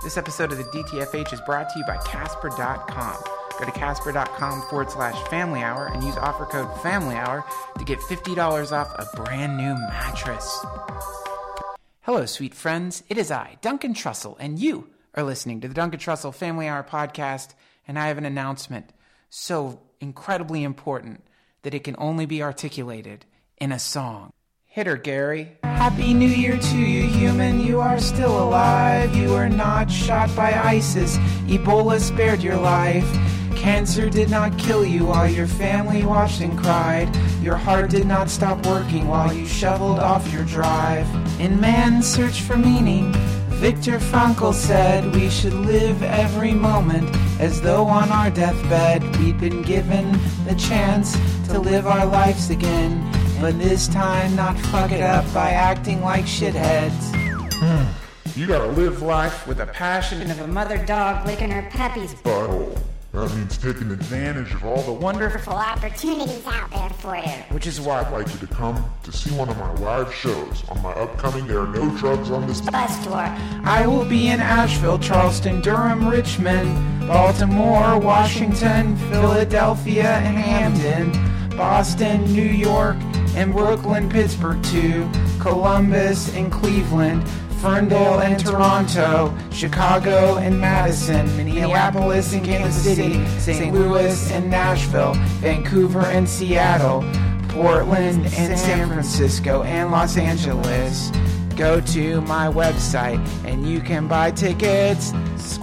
This episode of the DTFH is brought to you by Casper.com. Go to Casper.com/Family Hour and use offer code FAMILYHOUR to get $50 off a brand new mattress. Hello, sweet friends. It is I, Duncan Trussell, and you are listening to the Duncan Trussell Family Hour podcast, and I have an announcement so incredibly important that it can only be articulated in a song. Hit her, Gary. Happy New Year to you, human. You are still alive. You were not shot by ISIS. Ebola spared your life. Cancer did not kill you while your family watched and cried. Your heart did not stop working while you shoveled off your drive. In man's search for meaning, Viktor Frankl said we should live every moment as though on our deathbed we'd been given the chance to live our lives again. But this time, not fuck it up by acting like shitheads. You gotta live life with a passion of a mother dog licking her puppy's butthole. That means taking advantage of all the wonderful opportunities out there for you. Which is why I'd like you to come to see one of my live shows on my upcoming There Are No Drugs on This Bus Tour. I will be in Asheville, Charleston, Durham, Richmond, Baltimore, Washington, Philadelphia, and Hamden, Boston, New York, and Brooklyn, Pittsburgh too, Columbus and Cleveland, Ferndale and Toronto, Chicago and Madison, Minneapolis and Kansas City, St. Louis and Nashville, Vancouver and Seattle, Portland and San Francisco and Los Angeles. Go to my website and you can buy tickets.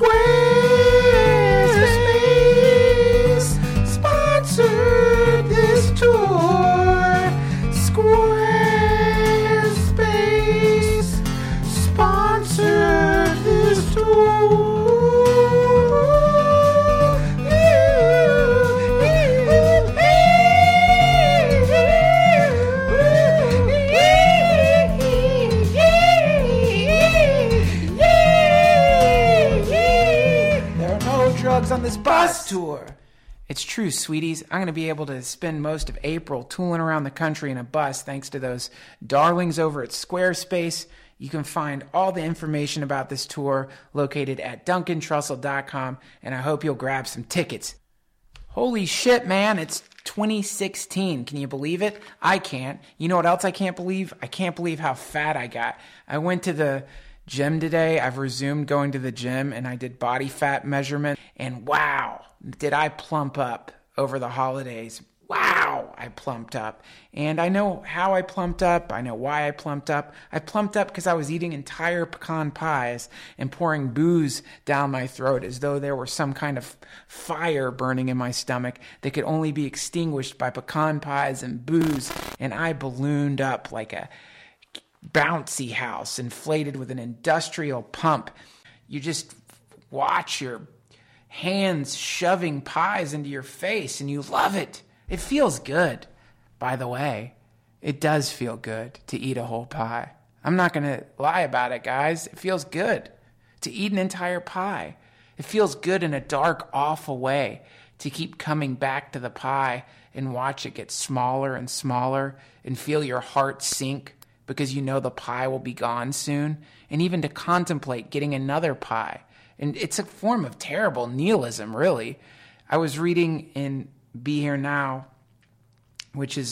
Squarespace sponsored this tour. Squarespace sponsored this tour. There are no drugs on this bus tour. It's true, sweeties. I'm going to be able to spend most of April tooling around the country in a bus thanks to those darlings over at Squarespace. You can find all the information about this tour located at DuncanTrussell.com, and I hope you'll grab some tickets. Holy shit, man, it's 2016. Can you believe it? I can't. You know what else I can't believe? I can't believe how fat I got. I went to the gym today. I've resumed going to the gym, and I did body fat measurement, and wow, did I plump up over the holidays. Wow, I plumped up. And I know how I plumped up. I know why I plumped up. I plumped up because I was eating entire pecan pies and pouring booze down my throat as though there were some kind of fire burning in my stomach that could only be extinguished by pecan pies and booze. And I ballooned up like a bouncy house inflated with an industrial pump. You just watch your hands shoving pies into your face and you love it. It feels good, by the way. It does feel good to eat a whole pie. I'm not going to lie about it, guys. It feels good to eat an entire pie. It feels good in a dark, awful way to keep coming back to the pie and watch it get smaller and smaller and feel your heart sink because you know the pie will be gone soon, and even to contemplate getting another pie. And it's a form of terrible nihilism, really. I was reading in Be Here Now, which is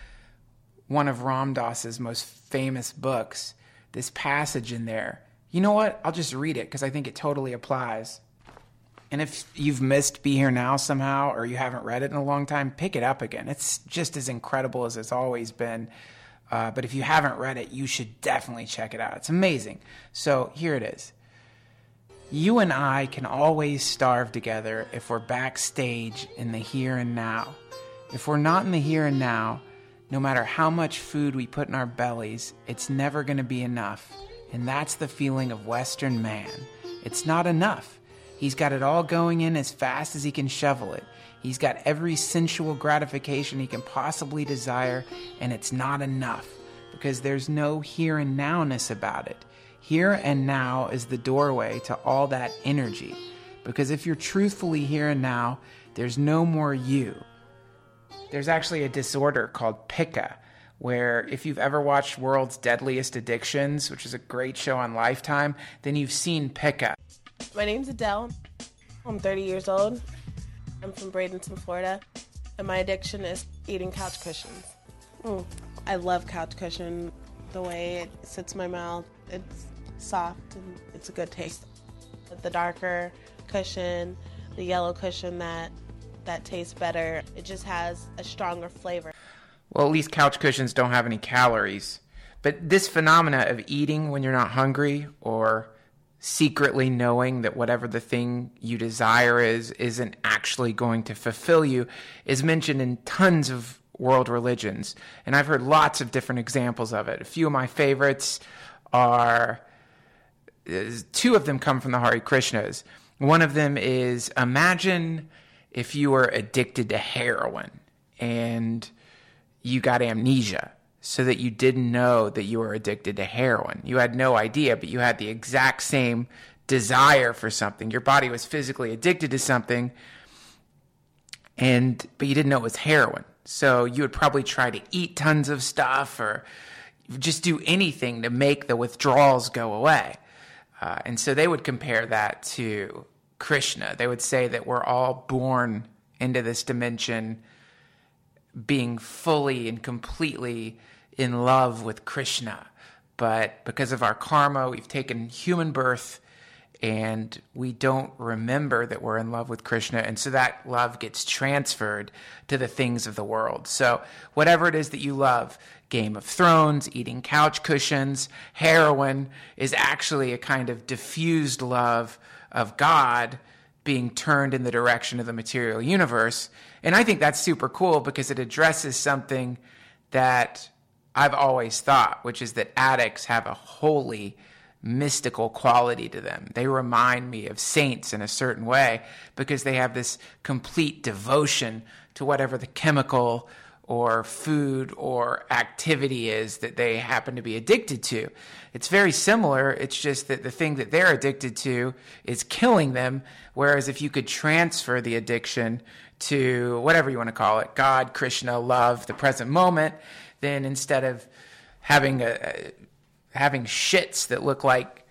one of Ram Dass's most famous books, this passage in there. You know what? I'll just read it because I think it totally applies. And if you've missed Be Here Now somehow, or you haven't read it in a long time, pick it up again. It's just as incredible as it's always been. But if you haven't read it, you should definitely check it out. It's amazing. So here it is. You and I can always starve together if we're backstage in the here and now. If we're not in the here and now, no matter how much food we put in our bellies, it's never going to be enough. And that's the feeling of Western man. It's not enough. He's got it all going in as fast as he can shovel it. He's got every sensual gratification he can possibly desire, and it's not enough because there's no here and now-ness about it. Here and now is the doorway to all that energy, because if you're truthfully here and now, there's no more you. There's actually a disorder called pica, where if you've ever watched World's Deadliest Addictions, which is a great show on Lifetime, then you've seen pica. My name's Adele. I'm 30 years old. I'm from Bradenton, Florida. And my addiction is eating couch cushions. I love couch cushion. The way it sits in my mouth, it's soft and it's a good taste. The darker cushion, the yellow cushion that tastes better, it just has a stronger flavor. Well, at least couch cushions don't have any calories. But this phenomena of eating when you're not hungry, or secretly knowing that whatever the thing you desire isn't actually going to fulfill you, is mentioned in tons of world religions. And I've heard lots of different examples of it. A few of my favorites are, two of them come from the Hare Krishnas. One of them is, imagine if you were addicted to heroin and you got amnesia, so that you didn't know that you were addicted to heroin. You had no idea, but you had the exact same desire for something. Your body was physically addicted to something, but you didn't know it was heroin. So you would probably try to eat tons of stuff or just do anything to make the withdrawals go away. And so they would compare that to Krishna. They would say that we're all born into this dimension being fully and completely in love with Krishna. But because of our karma, we've taken human birth and we don't remember that we're in love with Krishna. And so that love gets transferred to the things of the world. So whatever it is that you love, Game of Thrones, eating couch cushions, heroin, is actually a kind of diffused love of God being turned in the direction of the material universe. And I think that's super cool because it addresses something that I've always thought, which is that addicts have a holy, mystical quality to them. They remind me of saints in a certain way because they have this complete devotion to whatever the chemical or food or activity is that they happen to be addicted to. It's very similar. It's just that the thing that they're addicted to is killing them, whereas if you could transfer the addiction to whatever you want to call it, God, Krishna, love, the present moment, then instead of having shits that look like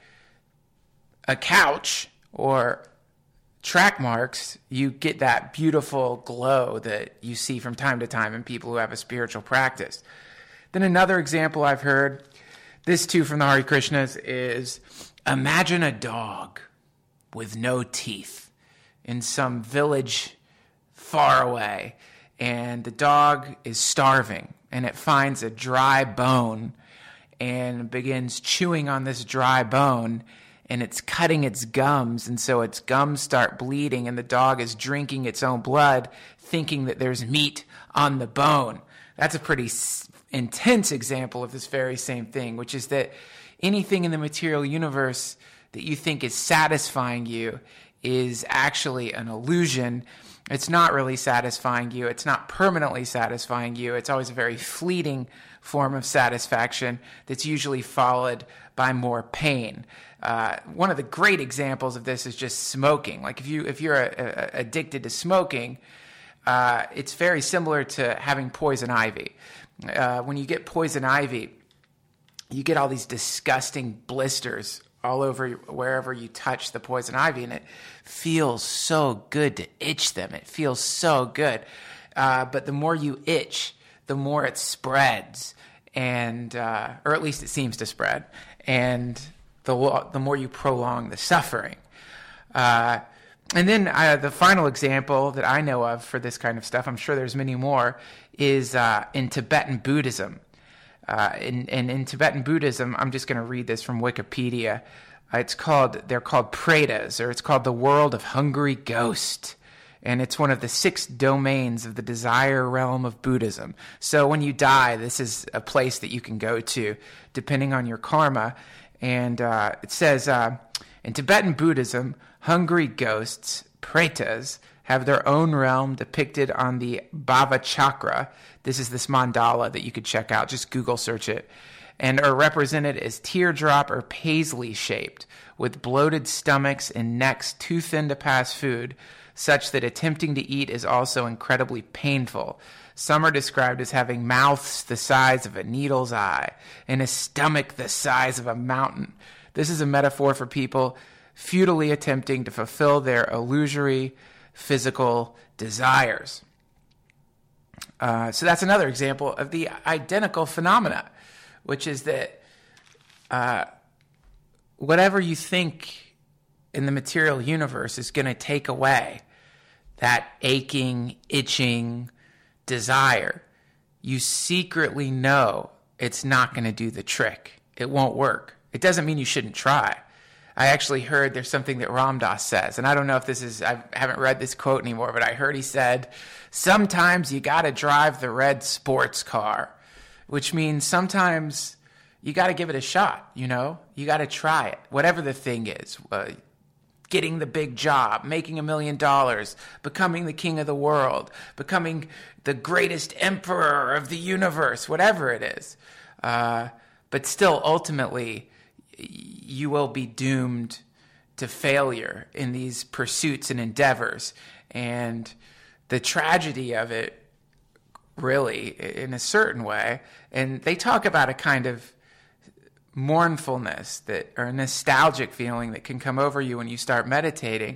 a couch or track marks, you get that beautiful glow that you see from time to time in people who have a spiritual practice. Then another example I've heard, this too from the Hare Krishnas, is imagine a dog with no teeth in some village far away, and the dog is starving, and it finds a dry bone and begins chewing on this dry bone, and it's cutting its gums, and so its gums start bleeding, and the dog is drinking its own blood, thinking that there's meat on the bone. That's a pretty intense example of this very same thing, which is that anything in the material universe that you think is satisfying you is actually an illusion. It's not really satisfying you. It's not permanently satisfying you. It's always a very fleeting form of satisfaction that's usually followed by more pain. One of the great examples of this is just smoking. Like if you're addicted to smoking, it's very similar to having poison ivy. When you get poison ivy, you get all these disgusting blisters all over wherever you touch the poison ivy, and it feels so good to itch them. It feels so good. But the more you itch, the more it spreads, and or at least it seems to spread, and the more you prolong the suffering. And then the final example that I know of for this kind of stuff, I'm sure there's many more, is in Tibetan Buddhism. In Tibetan Buddhism, I'm just going to read this from Wikipedia. They're called pretas, or it's called the world of hungry ghost. And it's one of the 6 domains of the desire realm of Buddhism. So when you die, this is a place that you can go to, depending on your karma. And it says, in Tibetan Buddhism, hungry ghosts, pretas, have their own realm depicted on the Bhava Chakra. This is this mandala that you could check out. Just Google search it. And are represented as teardrop or paisley shaped, with bloated stomachs and necks too thin to pass food, such that attempting to eat is also incredibly painful. Some are described as having mouths the size of a needle's eye and a stomach the size of a mountain. This is a metaphor for people futilely attempting to fulfill their illusory physical desires. So that's another example of the identical phenomena, which is that whatever you think in the material universe is going to take away that aching, itching desire, you secretly know it's not going to do the trick. It won't work. It doesn't mean you shouldn't try. I actually heard there's something that Ram Dass says, and I don't know if this is, I haven't read this quote anymore, but I heard he said, sometimes you got to drive the red sports car, which means sometimes you got to give it a shot, you know? You got to try it, whatever the thing is. Getting the big job, making $1 million, becoming the king of the world, becoming the greatest emperor of the universe, whatever it is. But still, ultimately, you will be doomed to failure in these pursuits and endeavors. And the tragedy of it, really, in a certain way, and they talk about a kind of mournfulness that, or a nostalgic feeling that can come over you when you start meditating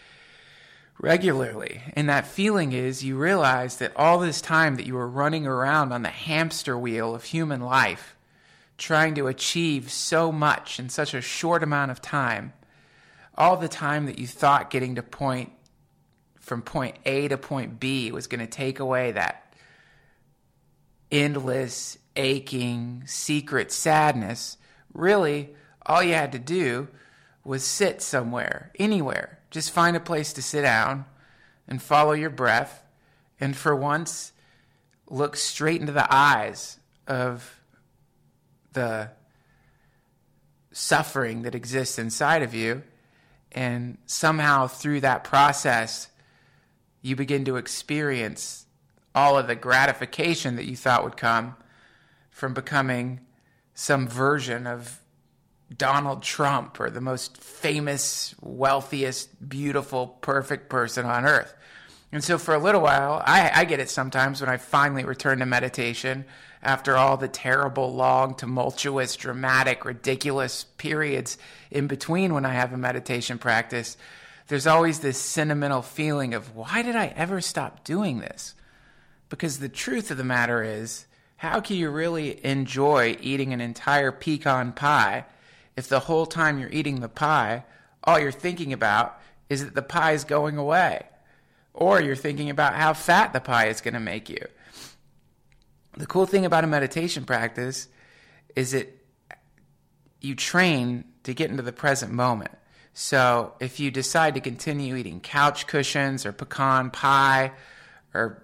regularly. And that feeling is you realize that all this time that you were running around on the hamster wheel of human life, trying to achieve so much in such a short amount of time, all the time that you thought getting to from point A to point B was going to take away that endless, aching, secret sadness, really all you had to do was sit somewhere, anywhere. Just find a place to sit down and follow your breath, and for once look straight into the eyes of the suffering that exists inside of you, and somehow through that process you begin to experience all of the gratification that you thought would come from becoming some version of Donald Trump or the most famous, wealthiest, beautiful, perfect person on earth. And so for a little while, I get it sometimes when I finally return to meditation after all the terrible, long, tumultuous, dramatic, ridiculous periods in between when I have a meditation practice. There's always this sentimental feeling of, why did I ever stop doing this? Because the truth of the matter is, how can you really enjoy eating an entire pecan pie if the whole time you're eating the pie, all you're thinking about is that the pie is going away? Or you're thinking about how fat the pie is going to make you. The cool thing about a meditation practice is that you train to get into the present moment. So if you decide to continue eating couch cushions or pecan pie or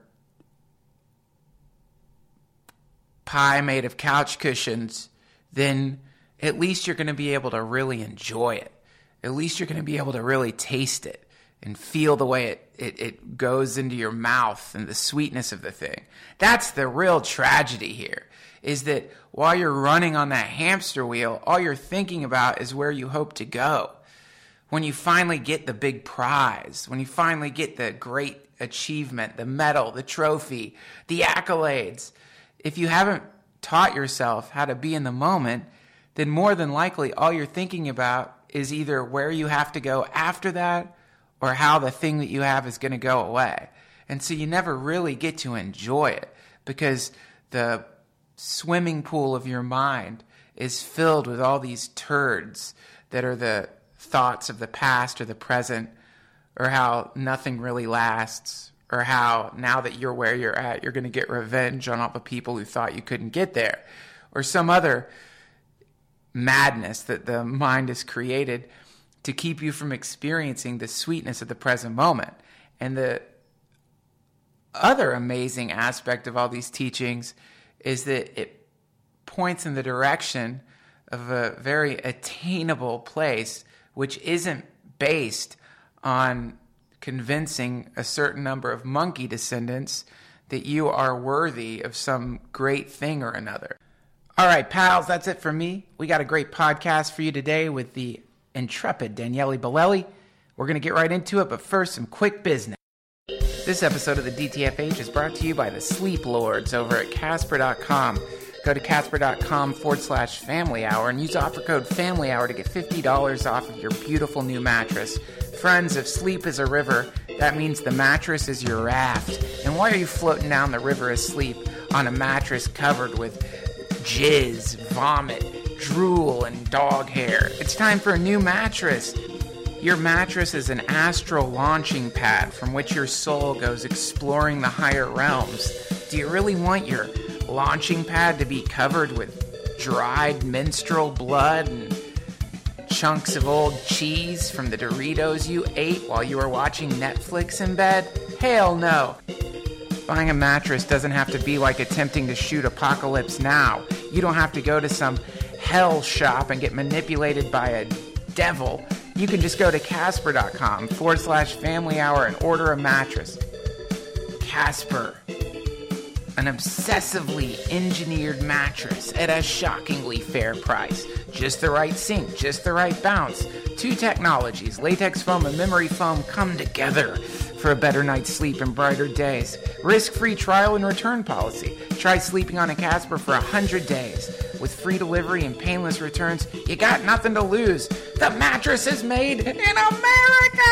pie made of couch cushions, then at least you're going to be able to really enjoy it. At least you're going to be able to really taste it and feel the way it goes into your mouth and the sweetness of the thing. That's the real tragedy here, is that while you're running on that hamster wheel, all you're thinking about is where you hope to go. When you finally get the big prize, when you finally get the great achievement, the medal, the trophy, the accolades, if you haven't taught yourself how to be in the moment, then more than likely all you're thinking about is either where you have to go after that or how the thing that you have is going to go away. And so you never really get to enjoy it because the swimming pool of your mind is filled with all these turds that are the thoughts of the past or the present, or how nothing really lasts, or how now that you're where you're at, you're going to get revenge on all the people who thought you couldn't get there, or some other madness that the mind has created to keep you from experiencing the sweetness of the present moment. And the other amazing aspect of all these teachings is that it points in the direction of a very attainable place, which isn't based on convincing a certain number of monkey descendants that you are worthy of some great thing or another. All right, pals, that's it for me. We got a great podcast for you today with the intrepid Daniele Bolelli. We're going to get right into it, but first, some quick business. This episode of the DTFH is brought to you by the Sleep Lords over at Casper.com. Go to Casper.com/family hour and use offer code family hour to get $50 off of your beautiful new mattress. Friends, if sleep is a river, that means the mattress is your raft. And why are you floating down the river of sleep on a mattress covered with jizz, vomit, drool, and dog hair? It's time for a new mattress. Your mattress is an astral launching pad from which your soul goes exploring the higher realms. Do you really want your launching pad to be covered with dried menstrual blood and chunks of old cheese from the Doritos you ate while you were watching Netflix in bed? Hell no. Buying a mattress doesn't have to be like attempting to shoot Apocalypse Now. You don't have to go to some hell shop and get manipulated by a devil. You can just go to Casper.com/family hour and order a mattress. Casper. An obsessively engineered mattress at a shockingly fair price. Just the right sink, just the right bounce. Two technologies, latex foam and memory foam, come together for a better night's sleep and brighter days. Risk-free trial and return policy. Try sleeping on a Casper for 100 days. With free delivery and painless returns, you got nothing to lose. The mattress is made in America!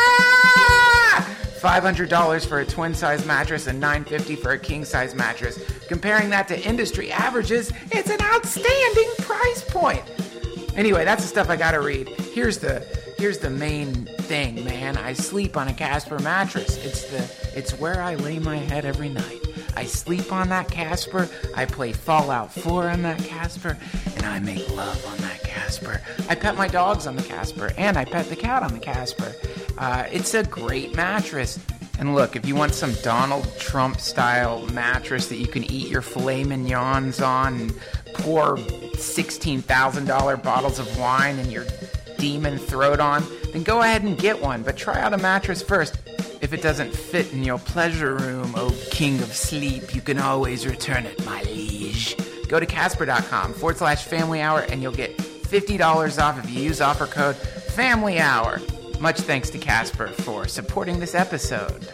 $500 for a twin-size mattress and $950 for a king-size mattress. Comparing that to industry averages, it's an outstanding price point. Anyway, that's the stuff I gotta read. Here's the main thing, man. I sleep on a Casper mattress. It's where I lay my head every night. I sleep on that Casper, I play Fallout 4 on that Casper, and I make love on that Casper. I pet my dogs on the Casper, and I pet the cat on the Casper. It's a great mattress. And look, if you want some Donald Trump-style mattress that you can eat your filet mignons on and pour $16,000 bottles of wine in your demon throat on, then go ahead and get one, but try out a mattress first. If it doesn't fit in your pleasure room, oh king of sleep, you can always return it, my liege. Go to Casper.com/family hour and you'll get $50 off if you use offer code family hour. Much thanks to Casper for supporting this episode.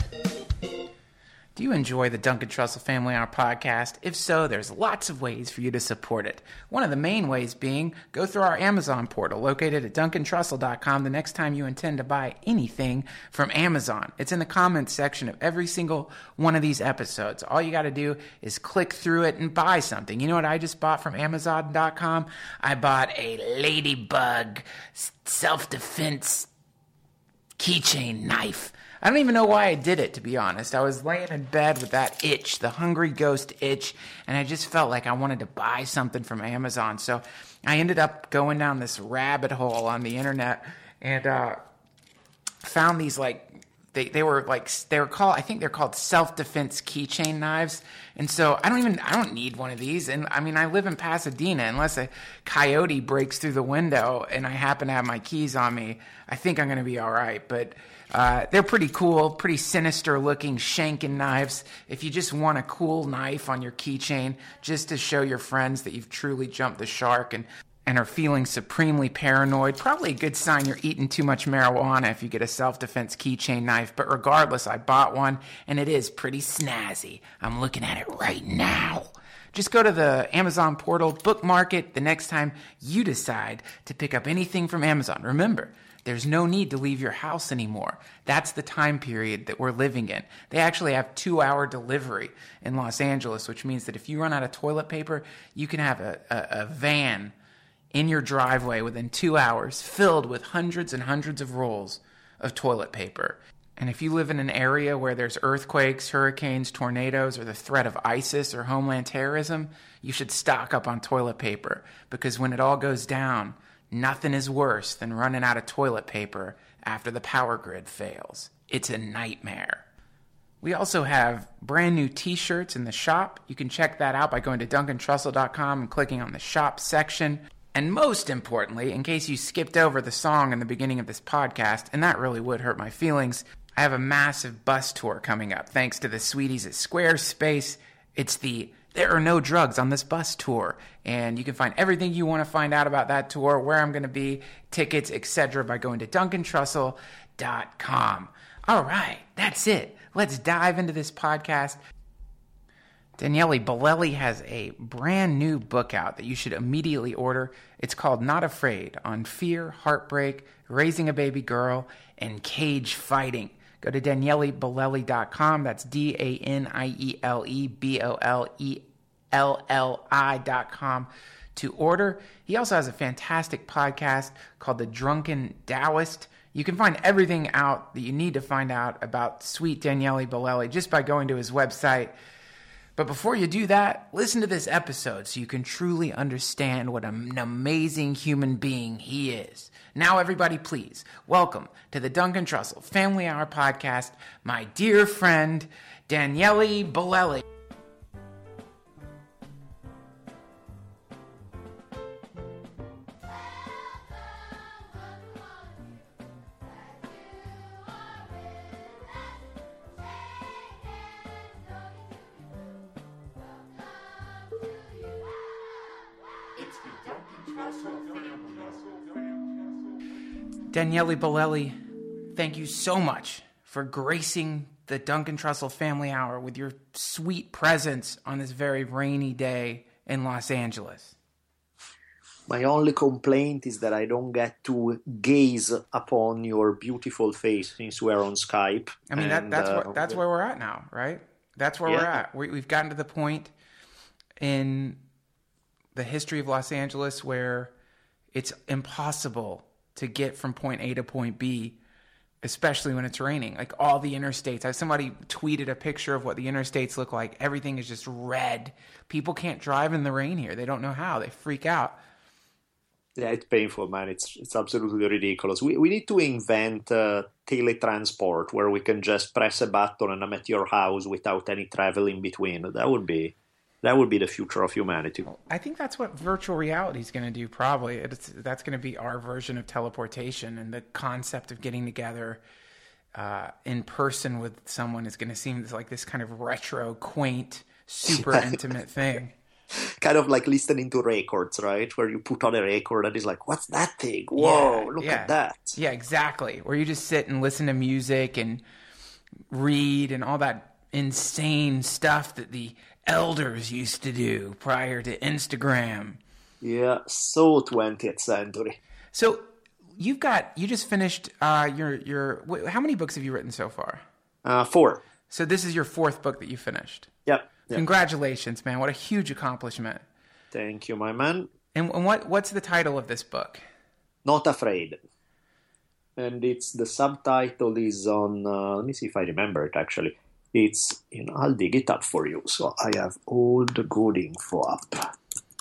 Do you enjoy the Duncan Trussell Family Hour podcast? If so, there's lots of ways for you to support it. One of the main ways being, go through our Amazon portal located at DuncanTrussell.com the next time you intend to buy anything from Amazon. It's in the comments section of every single one of these episodes. All you got to do is click through it and buy something. You know what I just bought from Amazon.com? I bought a Ladybug self-defense keychain knife. I don't even know why I did it, to be honest. I was laying in bed with that itch, the hungry ghost itch, and I just felt like I wanted to buy something from Amazon. So I ended up going down this rabbit hole on the internet and found these they were called, I think they're called self-defense keychain knives. And so I don't need one of these. And I mean, I live in Pasadena. Unless a coyote breaks through the window and I happen to have my keys on me, I think I'm going to be all right. But they're pretty cool, pretty sinister looking shanking knives. If you just want a cool knife on your keychain just to show your friends that you've truly jumped the shark and are feeling supremely paranoid, probably a good sign you're eating too much marijuana if you get a self-defense keychain knife. But regardless, I bought one and it is pretty snazzy. I'm looking at it right now. Just go to the Amazon portal, bookmark it the next time you decide to pick up anything from Amazon. Remember, there's no need to leave your house anymore. That's the time period that we're living in. They actually have 2-hour delivery in Los Angeles, which means that if you run out of toilet paper, you can have a van in your driveway within 2 hours filled with hundreds and hundreds of rolls of toilet paper. And if you live in an area where there's earthquakes, hurricanes, tornadoes, or the threat of ISIS or homeland terrorism, you should stock up on toilet paper, because when it all goes down, nothing is worse than running out of toilet paper after the power grid fails. It's a nightmare. We also have brand new t-shirts in the shop. You can check that out by going to DuncanTrussell.com and clicking on the shop section. And most importantly, in case you skipped over the song in the beginning of this podcast, and that really would hurt my feelings, I have a massive bus tour coming up thanks to the sweeties at Squarespace. It's the There Are No Drugs on This Bus tour, and you can find everything you want to find out about that tour, where I'm going to be, tickets, etc. by going to DuncanTrussell.com. All right, that's it. Let's dive into this podcast. Daniele Bolelli has a brand new book out that you should immediately order. It's called Not Afraid, on fear, heartbreak, raising a baby girl, and cage fighting. Go to DanieleBolelli.com. That's DanieleBolelli.com to order. He also has a fantastic podcast called The Drunken Taoist. You can find everything out that you need to find out about sweet Daniele Bolelli just by going to his website. But before you do that, listen to this episode so you can truly understand what an amazing human being he is. Now, everybody, please, welcome to the Duncan Trussell Family Hour podcast, my dear friend, Daniele Bolelli. Daniele Bolelli, thank you so much for gracing the Duncan Trussell Family Hour with your sweet presence on this very rainy day in Los Angeles. My only complaint is that I don't get to gaze upon your beautiful face since we're on Skype. I mean, that's where we're at now, right? That's where we're at. We've gotten to the point in the history of Los Angeles where it's impossible to get from point A to point B, especially when it's raining. Like all the interstates. Somebody tweeted a picture of what the interstates look like. Everything is just red. People can't drive in the rain here. They don't know how. They freak out. Yeah, it's painful, man. It's absolutely ridiculous. We need to invent teletransport where we can just press a button and I'm at your house without any travel in between. That would be the future of humanity. I think that's what virtual reality is going to do, probably. That's going to be our version of teleportation, and the concept of getting together in person with someone is going to seem like this kind of retro, quaint, super intimate thing. Kind of like listening to records, right? Where you put on a record and it's like, what's that thing? Whoa, look at that. Yeah, exactly. Where you just sit and listen to music and read and all that insane stuff that the elders used to do prior to Instagram. Yeah, so 20th century. So you just finished your how many books have you written so far? 4. So this is your 4th book that you finished. Yep. Congratulations, man. What a huge accomplishment. Thank you, my man. And what's the title of this book? Not Afraid. And the subtitle is on, let me see if I remember it actually. It's, I'll dig it up for you. So I have all the good info up.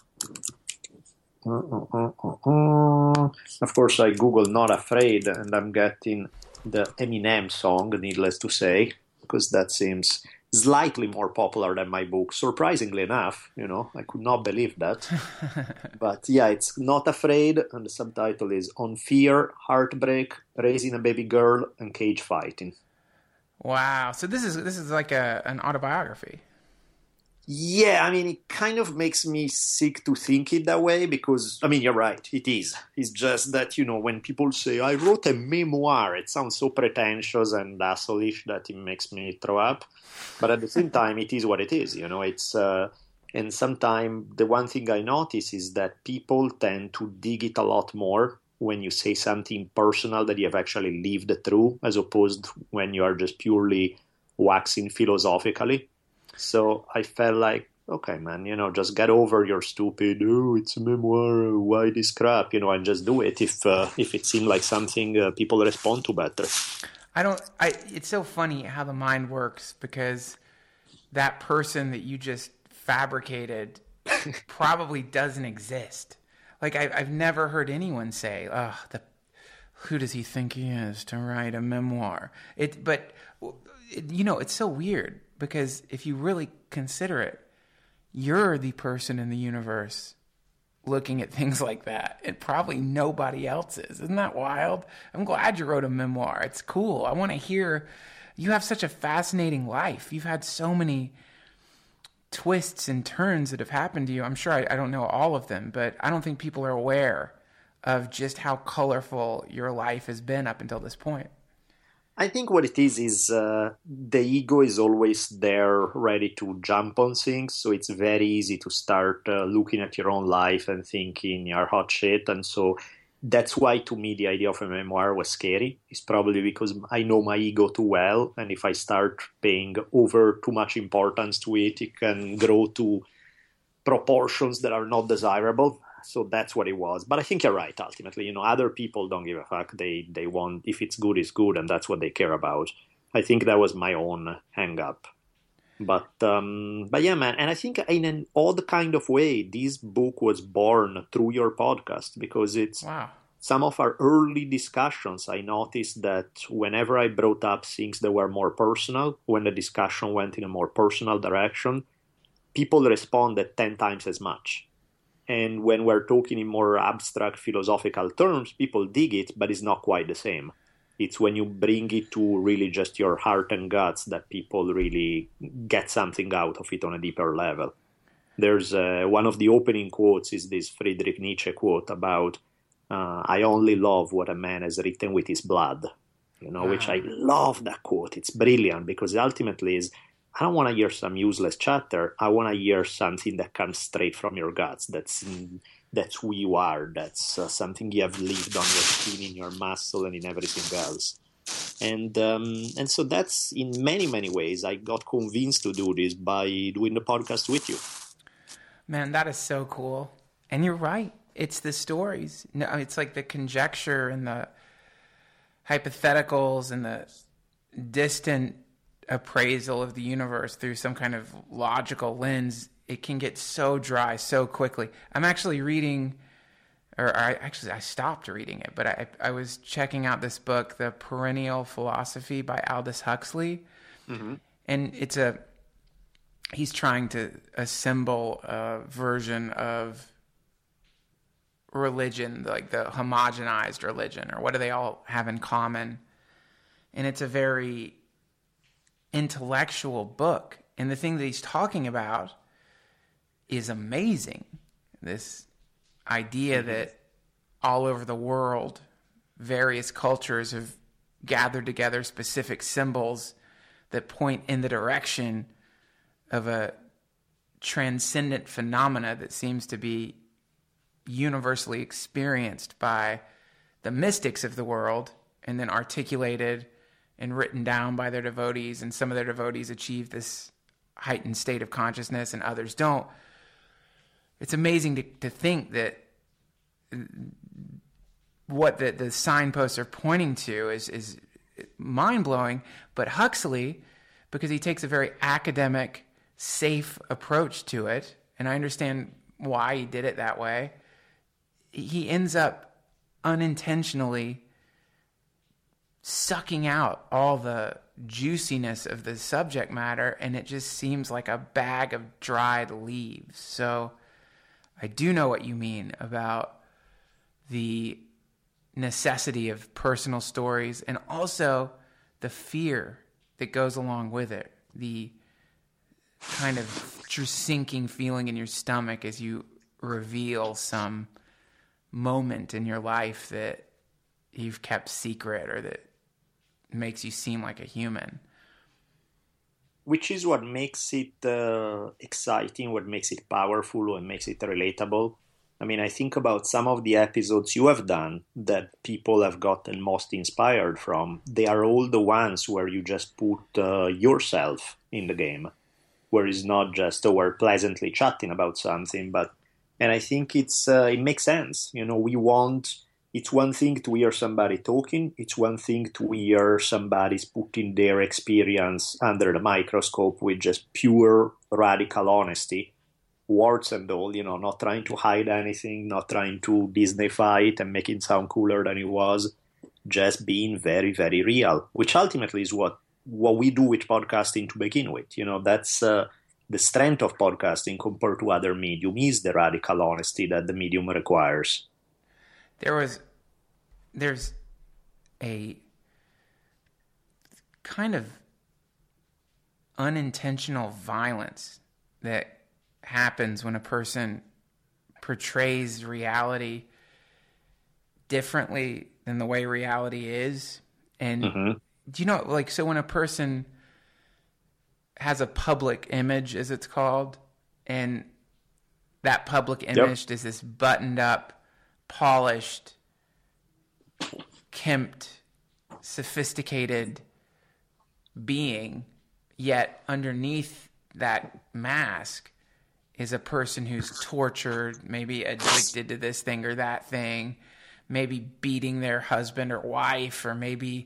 Of course, I Google Not Afraid, and I'm getting the Eminem song, needless to say, because that seems slightly more popular than my book. Surprisingly enough, I could not believe that. But yeah, it's Not Afraid, and the subtitle is On Fear, Heartbreak, Raising a Baby Girl, and Cage Fighting. Wow. So this is like an autobiography. Yeah, I mean, it kind of makes me sick to think it that way because, I mean, you're right, it is. It's just that, when people say, I wrote a memoir, it sounds so pretentious and asshole-ish that it makes me throw up. But at the same time, it is what it is, it's... and sometimes the one thing I notice is that people tend to dig it a lot more when you say something personal that you have actually lived through, as opposed to when you are just purely waxing philosophically. So I felt like, okay, man, just get over your stupid, it's a memoir, why this crap, and just do it if it seemed like something people respond to better. It's so funny how the mind works, because that person that you just fabricated probably doesn't exist. Like, I've never heard anyone say, who does he think he is to write a memoir? But it's so weird, because if you really consider it, you're the person in the universe looking at things like that, and probably nobody else is. Isn't that wild? I'm glad you wrote a memoir. It's cool. I want to hear. You have such a fascinating life. You've had so many twists and turns that have happened to you. I'm sure I don't know all of them, but I don't think people are aware of just how colorful your life has been up until this point. I think what it is the ego is always there ready to jump on things. So it's very easy to start looking at your own life and thinking you're hot shit. And so that's why, to me, the idea of a memoir was scary. It's probably because I know my ego too well. And if I start paying over too much importance to it, it can grow to proportions that are not desirable. So that's what it was. But I think you're right, ultimately. Other people don't give a fuck. They want, if it's good, it's good, and that's what they care about. I think that was my own hang-up. But yeah, man. And I think in an odd kind of way, this book was born through your podcast, because it's some of our early discussions. I noticed that whenever I brought up things that were more personal, when the discussion went in a more personal direction, people responded 10 times as much. And when we're talking in more abstract philosophical terms, people dig it, but it's not quite the same. It's when you bring it to really just your heart and guts that people really get something out of it on a deeper level. There's one of the opening quotes is this Friedrich Nietzsche quote about, I only love what a man has written with his blood, which I love that quote. It's brilliant because ultimately is, I don't want to hear some useless chatter. I want to hear something that comes straight from your guts. That's who you are. That's something you have lived on your skin, in your muscle, and in everything else. And so that's, in many, many ways, I got convinced to do this by doing the podcast with you. Man, that is so cool. And you're right. It's the stories. No, it's like the conjecture and the hypotheticals and the distant appraisal of the universe through some kind of logical lens. It can get so dry so quickly. I'm actually reading, I stopped reading it, but I was checking out this book, The Perennial Philosophy by Aldous Huxley. Mm-hmm. And he's trying to assemble a version of religion, like the homogenized religion, or what do they all have in common? And it's a very intellectual book, and the thing that he's talking about is amazing. This idea that all over the world, various cultures have gathered together specific symbols that point in the direction of a transcendent phenomena that seems to be universally experienced by the mystics of the world, and then articulated and written down by their devotees, and some of their devotees achieve this heightened state of consciousness and others don't. It's amazing to think that what the signposts are pointing to is mind-blowing. But Huxley, because he takes a very academic, safe approach to it, and I understand why he did it that way, he ends up unintentionally sucking out all the juiciness of the subject matter, and it just seems like a bag of dried leaves. So I do know what you mean about the necessity of personal stories, and also the fear that goes along with it, the kind of sinking feeling in your stomach as you reveal some moment in your life that you've kept secret or that makes you seem like a human. Which is what makes it exciting, what makes it powerful, what makes it relatable. I mean, I think about some of the episodes you have done that people have gotten most inspired from. They are all the ones where you just put yourself in the game, where it's not just, we're pleasantly chatting about something, and I think it makes sense. It's one thing to hear somebody talking. It's one thing to hear somebody's putting their experience under the microscope with just pure radical honesty, warts and all, not trying to hide anything, not trying to Disneyfy it and make it sound cooler than it was, just being very, very real, which ultimately is what we do with podcasting to begin with. That's the strength of podcasting compared to other medium is the radical honesty that the medium requires. There's a kind of unintentional violence that happens when a person portrays reality differently than the way reality is, and do you know, like, so when a person has a public image, as it's called, and that public image is this buttoned up, polished, kempt, sophisticated being, yet underneath that mask is a person who's tortured, maybe addicted to this thing or that thing, maybe beating their husband or wife, or maybe,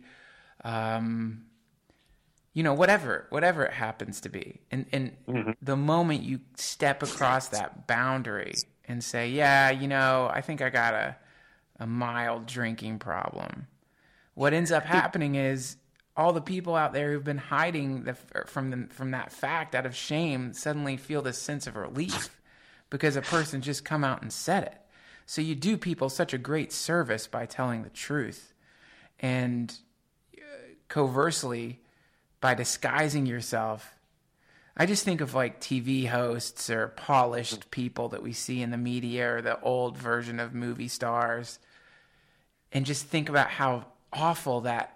whatever it happens to be. And the moment you step across that boundary and say, yeah, I think I got a mild drinking problem, what ends up happening is all the people out there who've been hiding from that fact out of shame suddenly feel this sense of relief because a person just come out and said it. So you do people such a great service by telling the truth, and conversely, by disguising yourself. I just think of like TV hosts or polished people that we see in the media, or the old version of movie stars, and just think about how awful that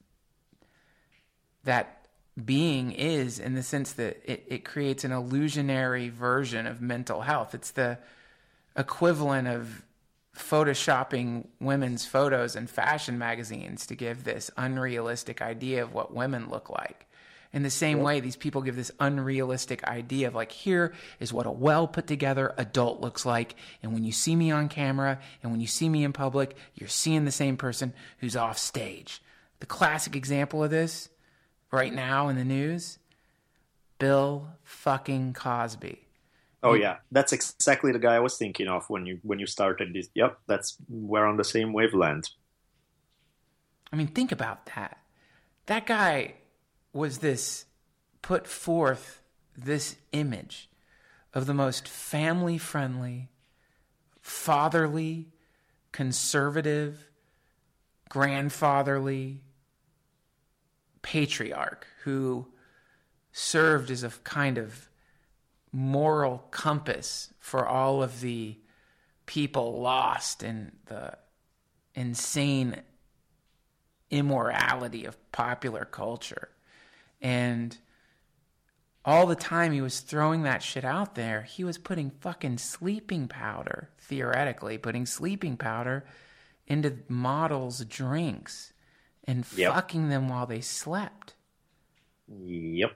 being is, in the sense that it creates an illusionary version of mental health. It's the equivalent of photoshopping women's photos in fashion magazines to give this unrealistic idea of what women look like. In the same way, these people give this unrealistic idea of like, here is what a well put together adult looks like. And when you see me on camera and when you see me in public, you're seeing the same person who's off stage. The classic example of this right now in the news, Bill fucking Cosby. Oh yeah, that's exactly the guy I was thinking of when you started this. Yep, we're on the same wavelength. I mean, think about that. That guy was put forth this image of the most family-friendly, fatherly, conservative, grandfatherly patriarch who served as a kind of moral compass for all of the people lost in the insane immorality of popular culture. And all the time he was throwing that shit out there, he was putting fucking sleeping powder, theoretically, putting sleeping powder into models' drinks and fucking them while they slept. Yep.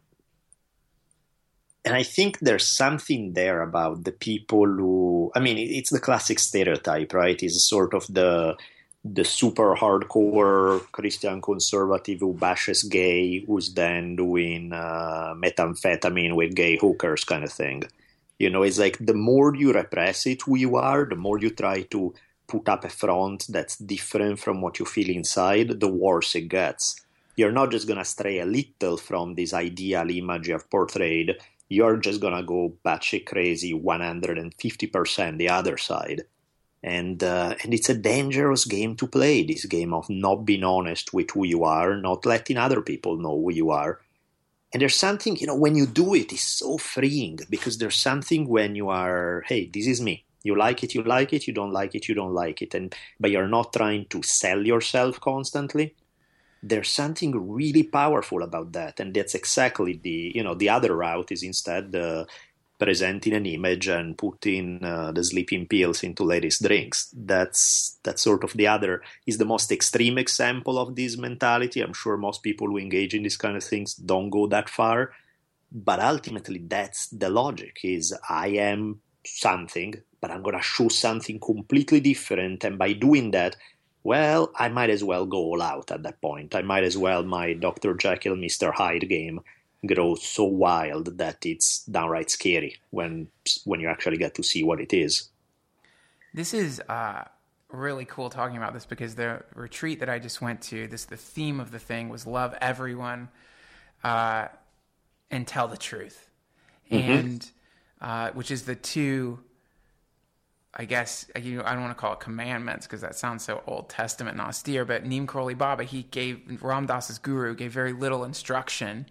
And I think there's something there about the people who, I mean, it's the classic stereotype, right? It's sort of the super hardcore Christian conservative who bashes gay, who's then doing methamphetamine with gay hookers kind of thing. It's like the more you repress it, who you are, the more you try to put up a front that's different from what you feel inside, the worse it gets. You're not just going to stray a little from this ideal image you have portrayed. You're just going to go batshit crazy 150% the other side. And it's a dangerous game to play, this game of not being honest with who you are, not letting other people know who you are. And there's something, when you do it, it's so freeing, because there's something when you are, hey, this is me. You like it, you like it. You don't like it, you don't like it. But you're not trying to sell yourself constantly. There's something really powerful about that, and that's exactly the other route is instead presenting an image and putting the sleeping pills into ladies' drinks. That's sort of is the most extreme example of this mentality. I'm sure most people who engage in these kind of things don't go that far, but ultimately that's the logic: is I am something, but I'm going to show something completely different, and by doing that, well, I might as well go all out at that point. I might as well, my Dr. Jekyll, Mr. Hyde game grow so wild that it's downright scary when you actually get to see what it is. This is really cool talking about this, because the retreat that I just went to, the theme of the thing was love everyone and tell the truth. And which is the two, I guess, I don't want to call it commandments because that sounds so Old Testament and austere, but Neem Karoli Baba, Ram Dass's guru, gave very little instruction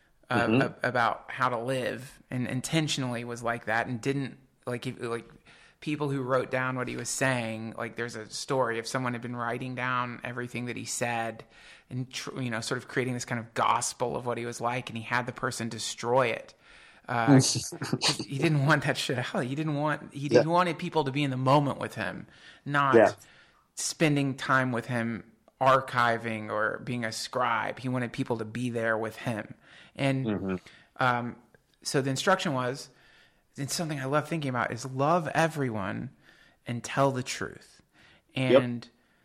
about how to live, and intentionally was like that, and didn't people who wrote down what he was saying. Like there's a story of someone had been writing down everything that he said and, sort of creating this kind of gospel of what he was like, and he had the person destroy it. He didn't want that shit out. He wanted people to be in the moment with him, not spending time with him archiving or being a scribe. He wanted people to be there with him. And so the instruction was, it's something I love thinking about, is love everyone and tell the truth. And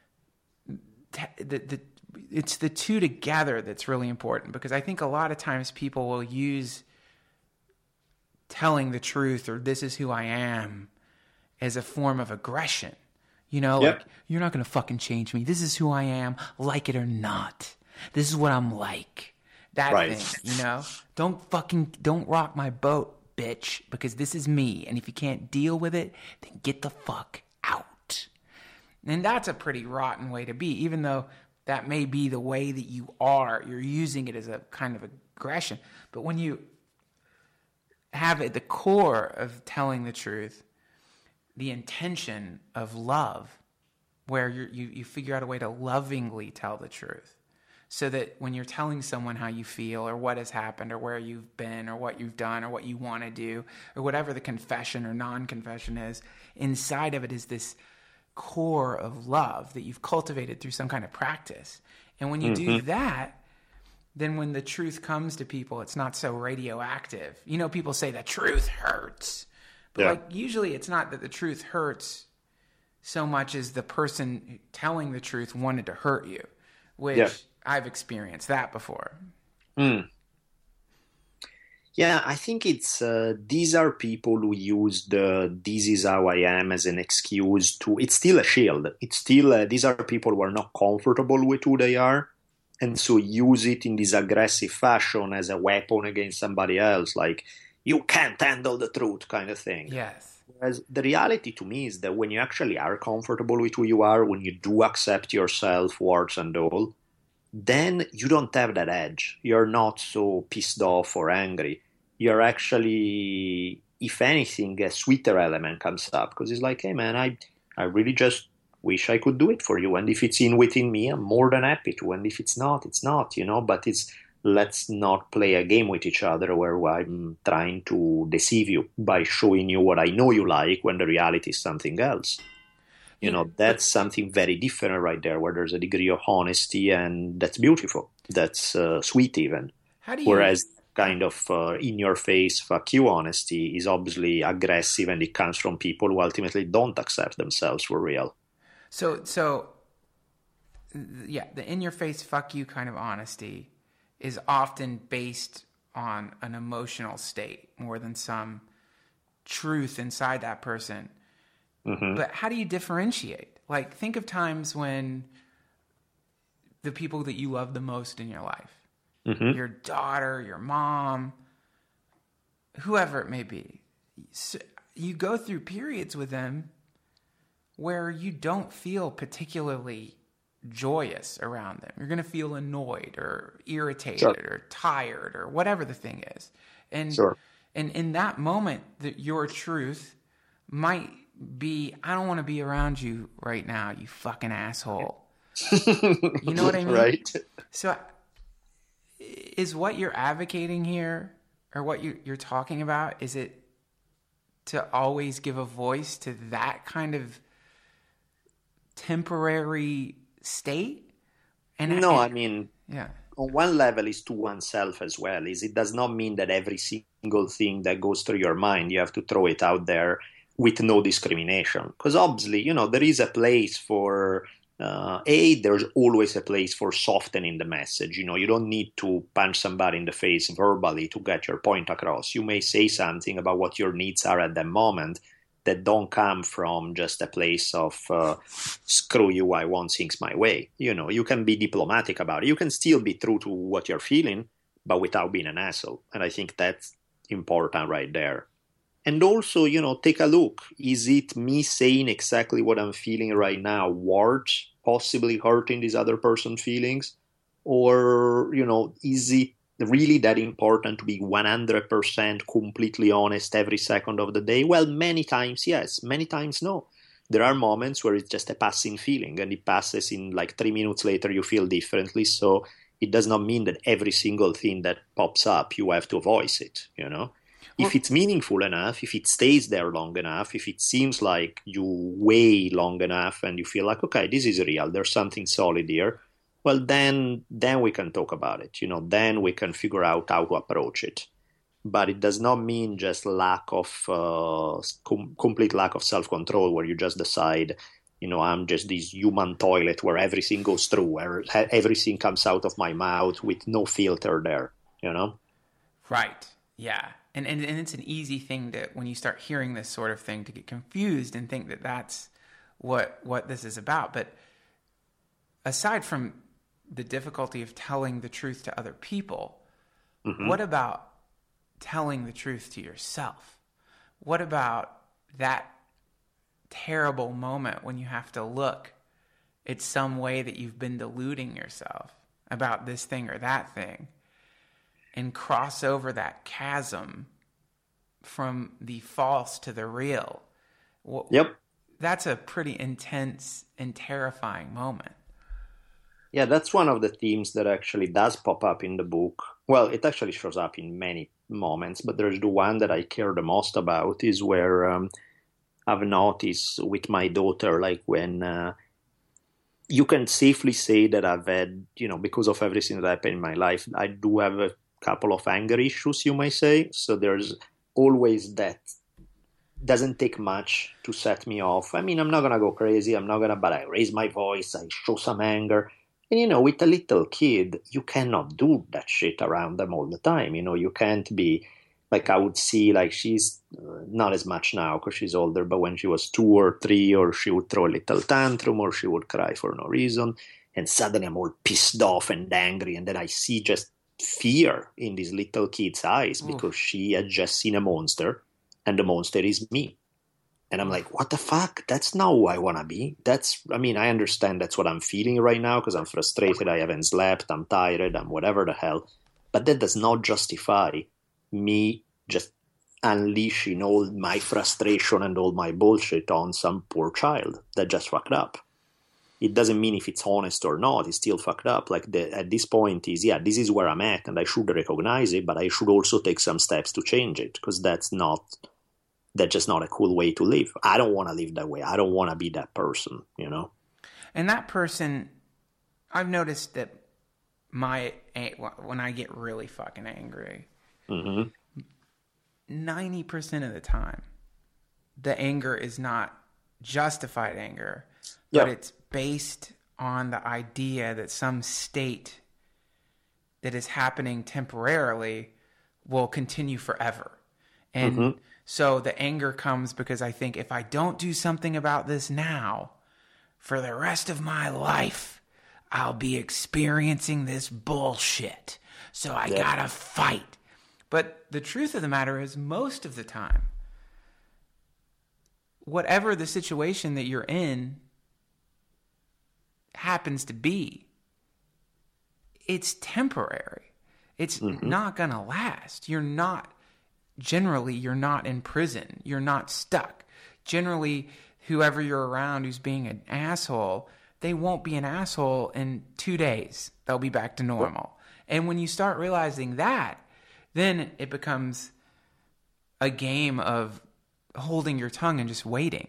it's the two together that's really important, because I think a lot of times people will use telling the truth or this is who I am as a form of aggression. Like, you're not going to fucking change me. This is who I am, like it or not. This is what I'm like. That thing, Don't rock my boat, bitch, because this is me. And if you can't deal with it, then get the fuck out. And that's a pretty rotten way to be, even though that may be the way that you are. You're using it as a kind of aggression. But when you have at the core of telling the truth the intention of love, where you figure out a way to lovingly tell the truth, so that when you're telling someone how you feel or what has happened or where you've been or what you've done or what you want to do or whatever the confession or non-confession is, inside of it is this core of love that you've cultivated through some kind of practice. And when you do that, then when the truth comes to people, it's not so radioactive. People say that truth hurts. But usually it's not that the truth hurts so much as the person telling the truth wanted to hurt you, which I've experienced that before. Yeah, I think it's these are people who use the "this is how I am" as an excuse to. It's still a shield. It's still these are people who are not comfortable with who they are, and so use it in this aggressive fashion as a weapon against somebody else, like you can't handle the truth kind of thing. Yes. Whereas the reality to me is that when you actually are comfortable with who you are, when you do accept yourself, warts and all, then you don't have that edge. You're not so pissed off or angry. You're actually, if anything, a sweeter element comes up, because it's like, hey man, I really just wish I could do it for you. And if it's within me, I'm more than happy to. And if it's not, it's not, but let's not play a game with each other where I'm trying to deceive you by showing you what I know you like when the reality is something else. That's something very different right there, where there's a degree of honesty, and that's beautiful. That's sweet even. Whereas kind of in-your-face, fuck you honesty is obviously aggressive, and it comes from people who ultimately don't accept themselves for real. So the in-your-face, fuck you kind of honesty is often based on an emotional state more than some truth inside that person. But how do you differentiate? Like, think of times when the people that you love the most in your life, your daughter, your mom, whoever it may be, so you go through periods with them where you don't feel particularly joyous around them. You're going to feel annoyed or irritated or tired or whatever the thing is. And in that moment, your truth might be, I don't want to be around you right now, you fucking asshole. You know what I mean? Right. So is what you're advocating here, or what you're talking about, is it to always give a voice to that kind of temporary state? I mean, on one level is to oneself as well. It does not mean that every single thing that goes through your mind, you have to throw it out there with no discrimination. Because obviously, there is a place for, there's always a place for softening the message. You don't need to punch somebody in the face verbally to get your point across. You may say something about what your needs are at that moment that don't come from just a place of screw you, I want things my way. You can be diplomatic about it. You can still be true to what you're feeling, but without being an asshole. And I think that's important right there. And also, take a look. Is it me saying exactly what I'm feeling right now worth possibly hurting this other person's feelings? Or, is it really that important to be 100% completely honest every second of the day? Well, many times yes, many times no. There are moments where it's just a passing feeling, and it passes in like 3 minutes later you feel differently. So it does not mean that every single thing that pops up you have to voice it, you know? If it's meaningful enough, if it stays there long enough, if it seems like you weigh long enough and you feel like, okay, this is real, there's something solid here, well, then we can talk about it. You know, then we can figure out how to approach it. But it does not mean just complete lack of self-control, where you just decide, you know, I'm just this human toilet where everything goes through, where everything comes out of my mouth with no filter there, you know? Right. Yeah. And it's an easy thing to, when you start hearing this sort of thing, to get confused and think that that's what this is about. But aside from the difficulty of telling the truth to other people, what about telling the truth to yourself? What about that terrible moment when you have to look at some way that you've been deluding yourself about this thing or that thing, and cross over that chasm from the false to the real? Yep. That's a pretty intense and terrifying moment. Yeah, that's one of the themes that actually does pop up in the book. Well, it actually shows up in many moments, but there's the one that I care the most about is where I've noticed with my daughter, like when you can safely say that I've had, you know, because of everything that happened in my life, I do have a couple of anger issues, you might say. So there's always that. Doesn't take much to set me off. I mean, I'm not going to go crazy. But I raise my voice. I show some anger. And, you know, with a little kid, you cannot do that shit around them all the time. You know, you can't be, like, I would see, like, she's not as much now because she's older, but when she was 2 or 3, or she would throw a little tantrum, or she would cry for no reason. And suddenly I'm all pissed off and angry. And then I see just fear in this little kid's eyes because she had just seen a monster, and the monster is me. And I'm like, what the fuck? That's not who I want to be. I understand that's what I'm feeling right now because I'm frustrated, I haven't slept, I'm tired, I'm whatever the hell. But that does not justify me just unleashing all my frustration and all my bullshit on some poor child that just fucked up. It doesn't mean if it's honest or not, it's still fucked up. Like, at this point is, yeah, this is where I'm at and I should recognize it, but I should also take some steps to change it because that's just not a cool way to live. I don't want to live that way. I don't want to be that person, you know? And that person, I've noticed that when I get really fucking angry, 90% of the time, the anger is not justified anger, but it's based on the idea that some state that is happening temporarily will continue forever. And so the anger comes because I think if I don't do something about this now, for the rest of my life, I'll be experiencing this bullshit. So I gotta fight. But the truth of the matter is, most of the time, whatever the situation that you're in happens to be, it's temporary. It's not gonna last. You're not in prison. You're not stuck. Generally, whoever you're around who's being an asshole, they won't be an asshole in 2 days. They'll be back to normal. And when you start realizing that, then it becomes a game of holding your tongue and just waiting.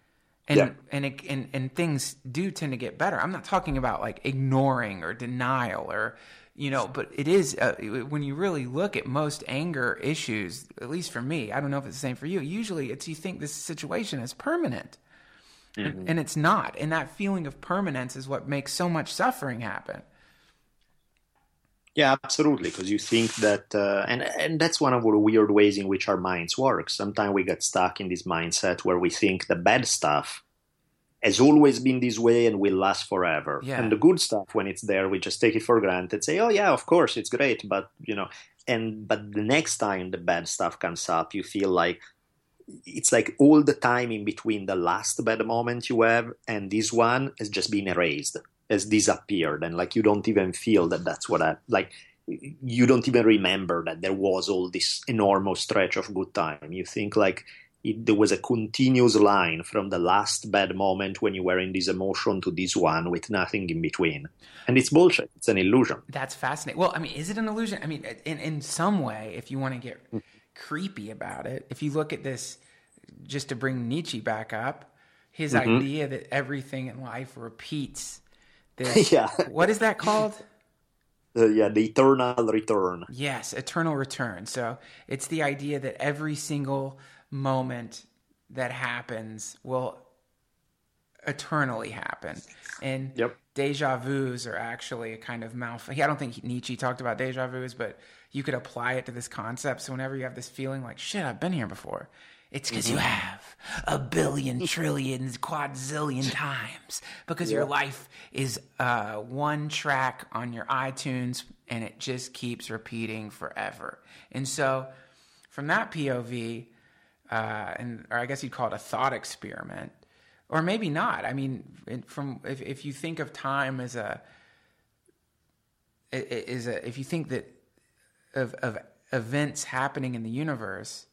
And things do tend to get better. I'm not talking about like ignoring or denial or, but it is, when you really look at most anger issues, at least for me, I don't know if it's the same for you, usually it's you think this situation is permanent. And it's not. And that feeling of permanence is what makes so much suffering happen. Yeah, absolutely, because you think that, and that's one of the weird ways in which our minds work. Sometimes we get stuck in this mindset where we think the bad stuff has always been this way and will last forever. Yeah. And the good stuff, when it's there, we just take it for granted, say, oh yeah, of course, it's great. But, but the next time the bad stuff comes up, you feel like it's like all the time in between the last bad moment you have and this one has just been erased, has disappeared. And like, you don't even feel that that's what you don't even remember that there was all this enormous stretch of good time. You think like there was a continuous line from the last bad moment when you were in this emotion to this one with nothing in between. And it's bullshit. It's an illusion. That's fascinating. Well, I mean, is it an illusion? I mean, in some way, if you want to get creepy about it, if you look at this, just to bring Nietzsche back up, his idea that everything in life repeats. This, what is that called? The eternal return. Yes, eternal return. So it's the idea that every single moment that happens will eternally happen. And deja vus are actually a kind of I don't think Nietzsche talked about deja vus, but you could apply it to this concept. So whenever you have this feeling like, shit, I've been here before, it's because you have a billion, trillion, quadzillion times, because your life is one track on your iTunes and it just keeps repeating forever. And so from that POV, or I guess you'd call it a thought experiment, or maybe not. I mean, if you think of time as if you think that of events happening in the universe,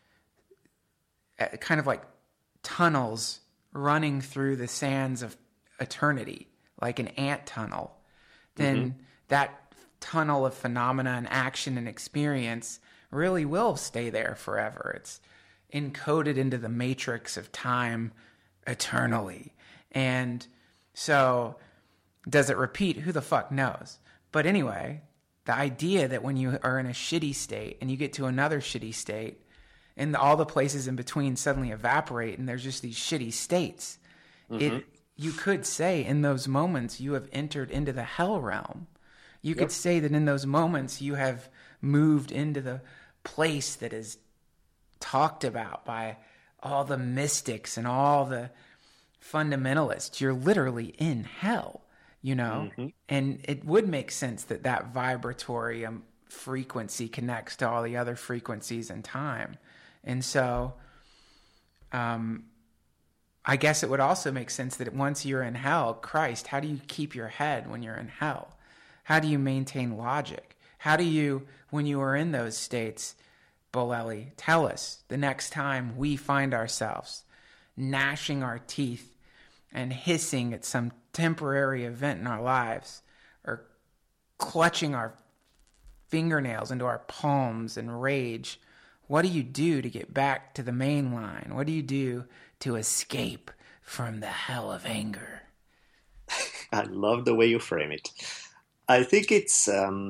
kind of like tunnels running through the sands of eternity, like an ant tunnel, then that tunnel of phenomena and action and experience really will stay there forever. It's encoded into the matrix of time eternally. And so does it repeat? Who the fuck knows? But anyway, the idea that when you are in a shitty state and you get to another shitty state, and all the places in between suddenly evaporate, and there's just these shitty states. You could say in those moments you have entered into the hell realm. You could say that in those moments you have moved into the place that is talked about by all the mystics and all the fundamentalists. You're literally in hell, you know? And it would make sense that that vibratory frequency connects to all the other frequencies in time. And so I guess it would also make sense that once you're in hell, Christ, how do you keep your head when you're in hell? How do you maintain logic? How do you, when you are in those states, Bolelli, tell us the next time we find ourselves gnashing our teeth and hissing at some temporary event in our lives, or clutching our fingernails into our palms in rage, what do you do to get back to the main line? What do you do to escape from the hell of anger? I love the way you frame it. I think it's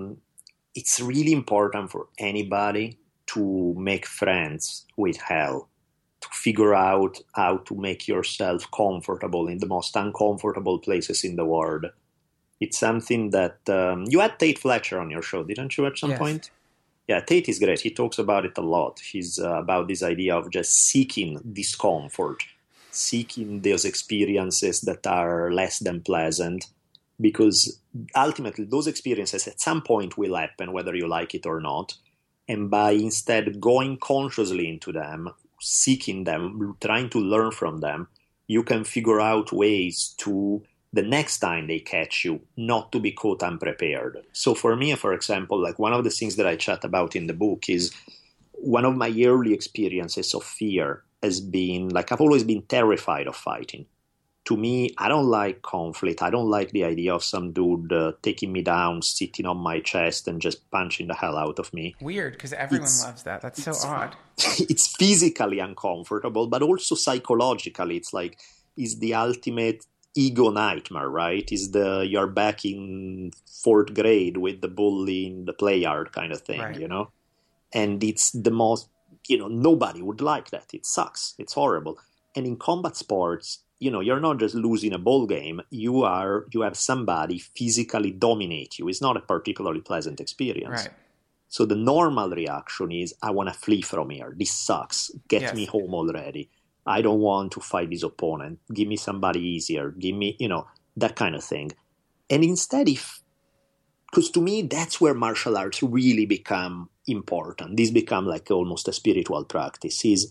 really important for anybody to make friends with hell, to figure out how to make yourself comfortable in the most uncomfortable places in the world. It's something that you had Tate Fletcher on your show, didn't you, at some point? Yeah, Tate is great. He talks about it a lot. He's about this idea of just seeking discomfort, seeking those experiences that are less than pleasant, because ultimately those experiences at some point will happen, whether you like it or not. And by instead going consciously into them, seeking them, trying to learn from them, you can figure out ways to, the next time they catch you, not to be caught unprepared. So for me, for example, like one of the things that I chat about in the book is one of my early experiences of fear has been, like, I've always been terrified of fighting. To me, I don't like conflict. I don't like the idea of some dude taking me down, sitting on my chest and just punching the hell out of me. Weird, because everyone loves that. That's so odd. It's physically uncomfortable, but also psychologically. It's like, it's the ultimate ego nightmare, right? You're back in 4th grade with the bully in the play yard kind of thing, right. You know? And it's the most, nobody would like that. It sucks. It's horrible. And in combat sports, you're not just losing a ball game. You have somebody physically dominate you. It's not a particularly pleasant experience. Right. So the normal reaction is, I want to flee from here. This sucks. Get me home already. I don't want to fight this opponent. Give me somebody easier. Give me, that kind of thing. And instead, because to me, that's where martial arts really become important. This become like almost a spiritual practice. Is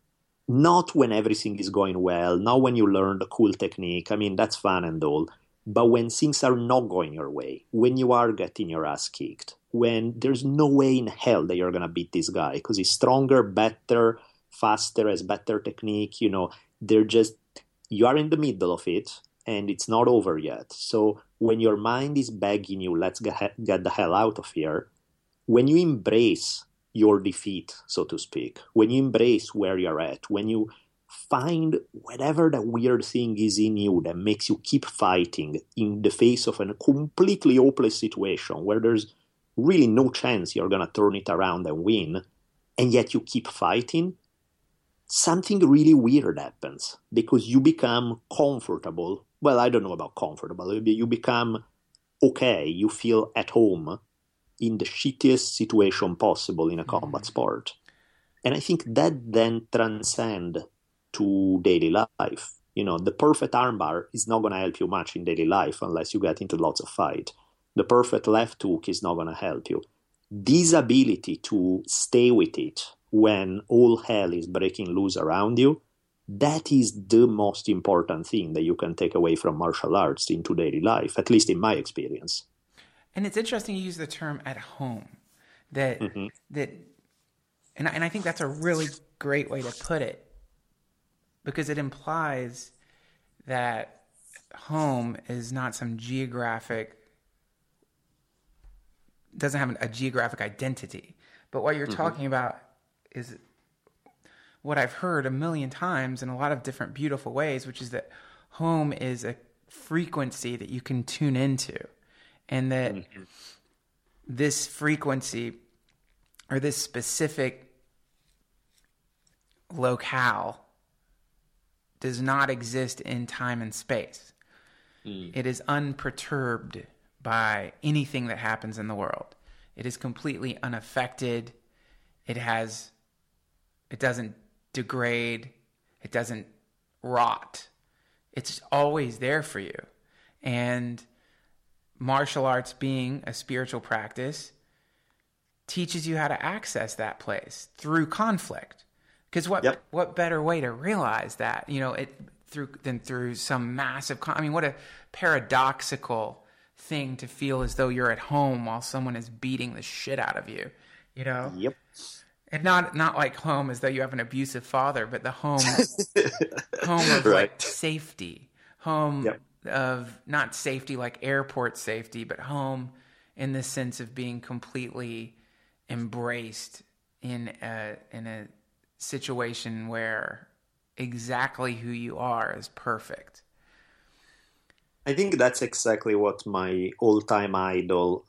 not when everything is going well, not when you learn the cool technique. I mean, that's fun and all. But when things are not going your way, when you are getting your ass kicked, when there's no way in hell that you're going to beat this guy because he's stronger, better, faster, has better technique. They're just, you are in the middle of it and it's not over yet. So when your mind is begging you, let's get the hell out of here, when you embrace your defeat, so to speak, when you embrace where you're at, when you find whatever the weird thing is in you that makes you keep fighting in the face of a completely hopeless situation where there's really no chance you're going to turn it around and win, and yet you keep fighting, something really weird happens because you become comfortable. Well, I don't know about comfortable. You become okay. You feel at home in the shittiest situation possible in a combat sport. And I think that then transcends to daily life. The perfect armbar is not going to help you much in daily life unless you get into lots of fight. The perfect left hook is not going to help you. This ability to stay with it when all hell is breaking loose around you, that is the most important thing that you can take away from martial arts into daily life, at least in my experience. And it's interesting you use the term at home. And I think that's a really great way to put it, because it implies that home is not some doesn't have a geographic identity. But what you're talking about is what I've heard a million times in a lot of different beautiful ways, which is that home is a frequency that you can tune into. And that this frequency or this specific locale does not exist in time and space. It is unperturbed by anything that happens in the world. It is completely unaffected. It doesn't degrade. It doesn't rot. It's always there for you. And martial arts, being a spiritual practice, teaches you how to access that place through conflict. Because what better way to realize that, than through some massive, what a paradoxical thing to feel as though you're at home while someone is beating the shit out of you, Yep. And not like home as though you have an abusive father, but the home of like safety, home of not safety like airport safety, but home in the sense of being completely embraced in a situation where exactly who you are is perfect. I think that's exactly what my all-time idol,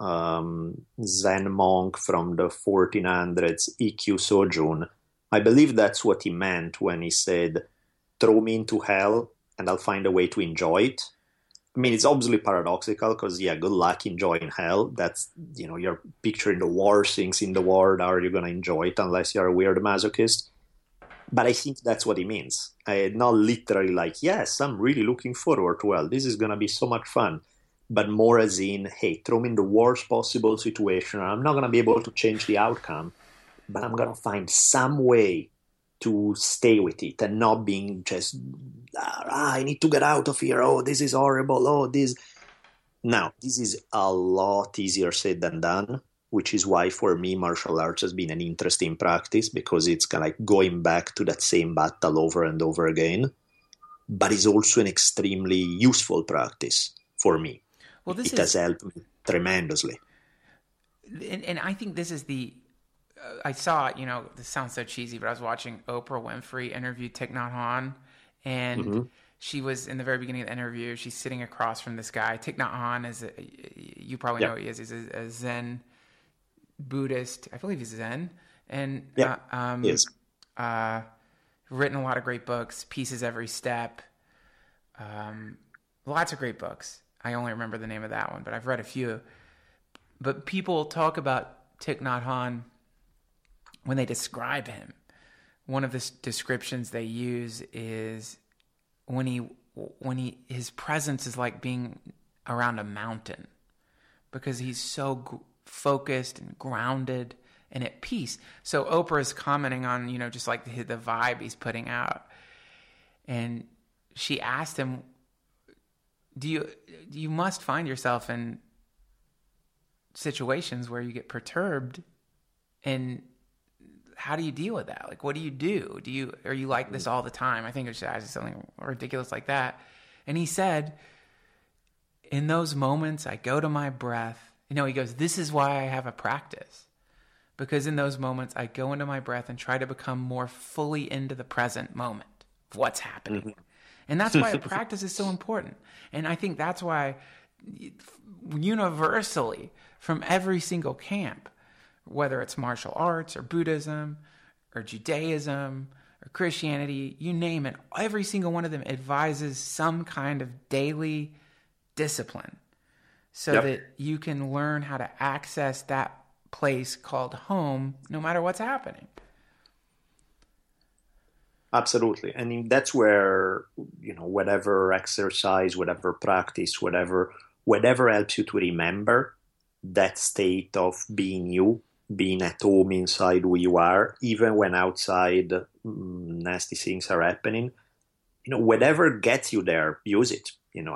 Zen monk from the 1400s, Ikkyu Sojun, I believe that's what he meant when he said, throw me into hell and I'll find a way to enjoy it. It's obviously paradoxical because, good luck enjoying hell. That's, you're picturing the worst things in the world. How are you going to enjoy it unless you're a weird masochist? But I think that's what he means. Not literally like, yes, I'm really looking forward to hell. This is going to be so much fun. But more as in, hey, throw me in the worst possible situation. I'm not going to be able to change the outcome, but I'm going to find some way to stay with it and not being just, I need to get out of here. Oh, this is horrible. Oh, this. Now, this is a lot easier said than done, which is why for me martial arts has been an interesting practice, because it's kind of like going back to that same battle over and over again, but it's also an extremely useful practice for me. Well, it has helped me tremendously. And I think this is I saw, this sounds so cheesy, but I was watching Oprah Winfrey interview Thich Nhat Hanh, and she was, in the very beginning of the interview, she's sitting across from this guy. Thich Nhat Hanh you probably know who he is. He's a Zen Buddhist. I believe he's Zen. And he is. Written a lot of great books, Pieces Every Step. Lots of great books. I only remember the name of that one, but I've read a few. But people talk about Thich Nhat Hanh when they describe him. One of the descriptions they use is when his presence is like being around a mountain, because he's so focused and grounded and at peace. So Oprah's commenting on, just like the vibe he's putting out. And she asked him, you must find yourself in situations where you get perturbed, and how do you deal with that? Like, what do? Are you like this all the time? I think it was something ridiculous like that. And he said, in those moments, I go to my breath. He goes, this is why I have a practice. Because in those moments, I go into my breath and try to become more fully into the present moment of what's happening. Mm-hmm. And that's why a practice is so important. And I think that's why universally from every single camp, whether it's martial arts or Buddhism or Judaism or Christianity, you name it, every single one of them advises some kind of daily discipline so that you can learn how to access that place called home no matter what's happening. Absolutely. And that's where, whatever exercise, whatever practice, whatever helps you to remember that state of being you, being at home inside who you are, even when outside nasty things are happening, whatever gets you there, use it.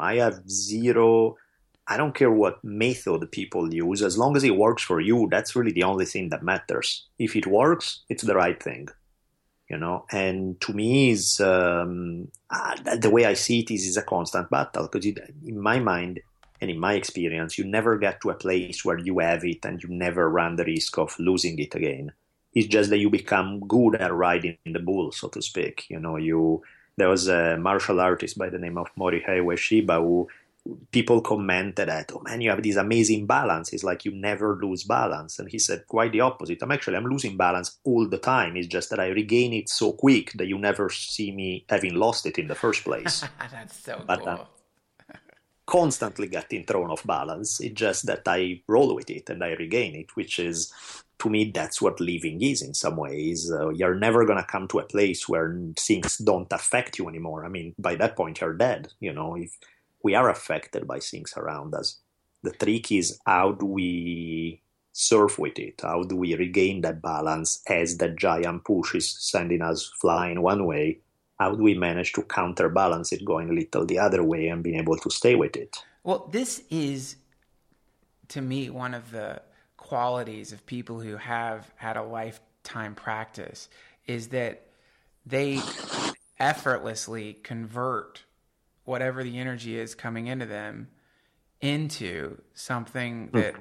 I don't care what method people use, as long as it works for you, that's really the only thing that matters. If it works, it's the right thing. And to me, is the way I see it is a constant battle, because in my mind and in my experience, you never get to a place where you have it and you never run the risk of losing it again. It's just that you become good at riding the bull, so to speak. There was a martial artist by the name of Morihei Ueshiba who people commented that, oh man, you have this amazing balance. It's like you never lose balance. And he said quite the opposite. I'm losing balance all the time. It's just that I regain it so quick that you never see me having lost it in the first place. That's so but cool. I'm constantly getting thrown off balance. It's just that I roll with it and I regain it, which is, to me, that's what living is in some ways. You're never going to come to a place where things don't affect you anymore. By that point, you're dead. If we are affected by things around us. The trick is, how do we surf with it? How do we regain that balance as that giant push is sending us flying one way? How do we manage to counterbalance it going a little the other way and being able to stay with it? Well, this is, to me, one of the qualities of people who have had a lifetime practice, is that they effortlessly convert whatever the energy is coming into them into something that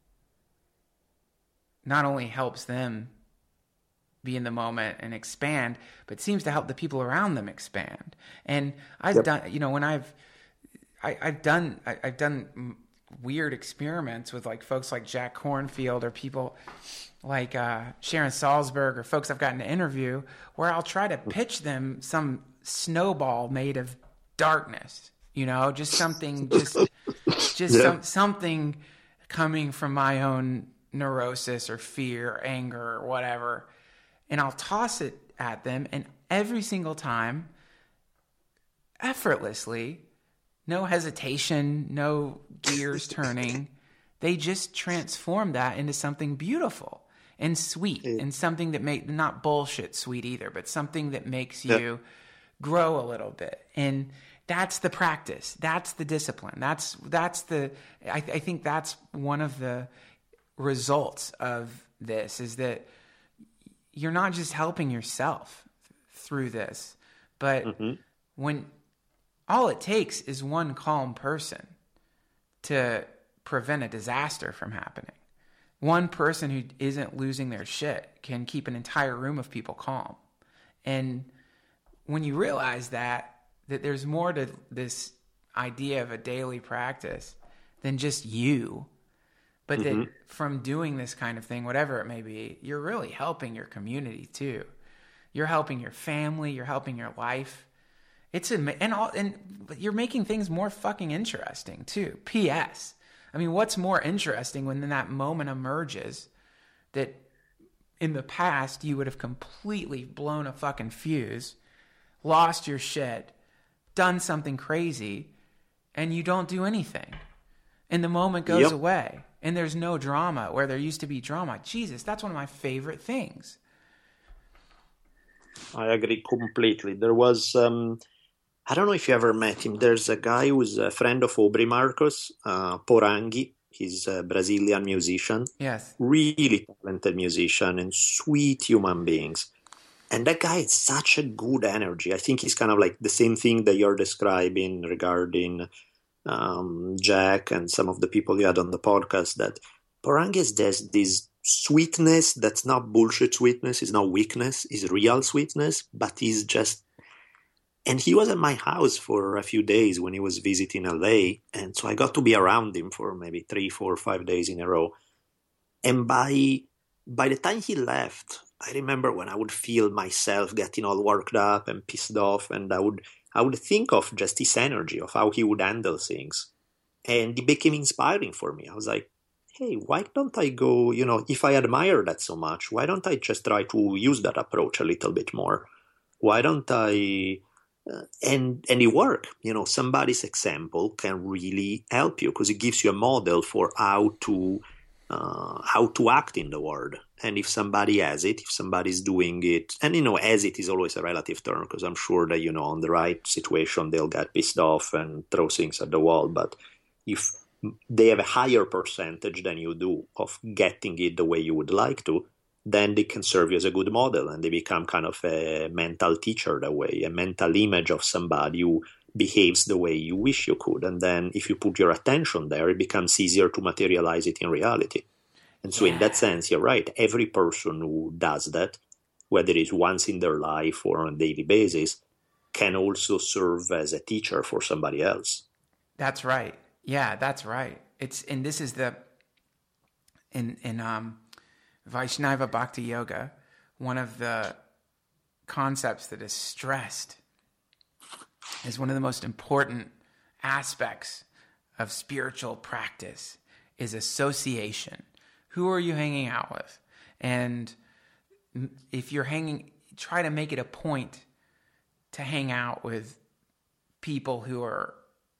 not only helps them be in the moment and expand, but seems to help the people around them expand. And I've done, when I've done weird experiments with folks like Jack Kornfield or people like Sharon Salzberg or folks I've gotten to interview, where I'll try to pitch them some snowball made of darkness, just something, something coming from my own neurosis or fear or anger or whatever. And I'll toss it at them, and every single time, effortlessly, no hesitation, no gears turning, they just transform that into something beautiful and sweet, and something that not bullshit sweet either, but something that makes you grow a little bit. And that's the practice. That's the discipline. I think that's one of the results of this, is that you're not just helping yourself through this, but when all it takes is one calm person to prevent a disaster from happening. One person who isn't losing their shit can keep an entire room of people calm. And when you realize that there's more to this idea of a daily practice than just you, but that from doing this kind of thing, whatever it may be, you're really helping your community too. You're helping your family. You're helping your life. And you're making things more fucking interesting too. P.S. What's more interesting when that moment emerges that in the past you would have completely blown a fucking fuse, lost your shit, done something crazy, and you don't do anything. And the moment goes away, and there's no drama where there used to be drama. Jesus, that's one of my favorite things. I agree completely. There was, I don't know if you ever met him. There's a guy who's a friend of Aubrey Marcus, Poranghi. He's a Brazilian musician. Yes. Really talented musician and sweet human beings. And that guy has such a good energy. I think he's kind of like the same thing that you're describing regarding Jack and some of the people you had on the podcast, that Porangues has this sweetness that's not bullshit sweetness, it's not weakness, it's real sweetness, but he's just... And he was at my house for a few days when he was visiting LA, and so I got to be around him for maybe 3, 4, 5 days in a row. And by the time he left, I remember when I would feel myself getting all worked up and pissed off, and I would think of just his energy, of how he would handle things. And it became inspiring for me. I was like, hey, why don't I go, if I admire that so much, why don't I just try to use that approach a little bit more? Why don't I... and it worked. Somebody's example can really help you because it gives you a model for how to act in the world. And if somebody has it, if somebody's doing it, and as it is always a relative term, because I'm sure that on the right situation they'll get pissed off and throw things at the wall. But if they have a higher percentage than you do of getting it the way you would like to, then they can serve you as a good model, and they become kind of a mental teacher that way, a mental image of somebody who behaves the way you wish you could. And then if you put your attention there, it becomes easier to materialize it in reality. And so in that sense, you're right. Every person who does that, whether it's once in their life or on a daily basis, can also serve as a teacher for somebody else. That's right. Yeah, that's right. And this is in Vaishnava Bhakti Yoga, one of the concepts that is stressed is one of the most important aspects of spiritual practice is association. Who are you hanging out with? And if you're try to make it a point to hang out with people who are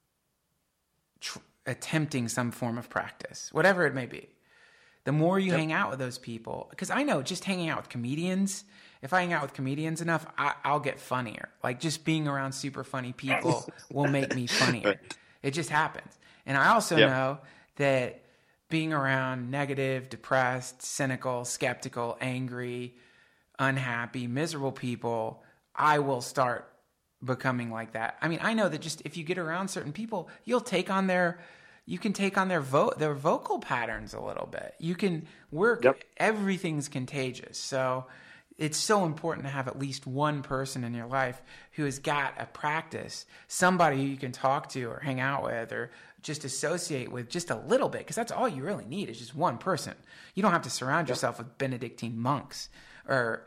attempting some form of practice, whatever it may be. The more you hang out with those people, because I know just hanging out with comedians, if I hang out with comedians enough, I'll get funnier. Like just being around super funny people will make me funnier. Right. It just happens. And I also know that being around negative, depressed, cynical, skeptical, angry, unhappy, miserable people, I will start becoming like that. I mean, I know that just if you get around certain people, you can take on their vocal patterns a little bit. You can work. Everything's contagious. So it's so important to have at least one person in your life who has got a practice, somebody who you can talk to or hang out with or just associate with just a little bit, because that's all you really need is just one person. You don't have to surround yourself with Benedictine monks or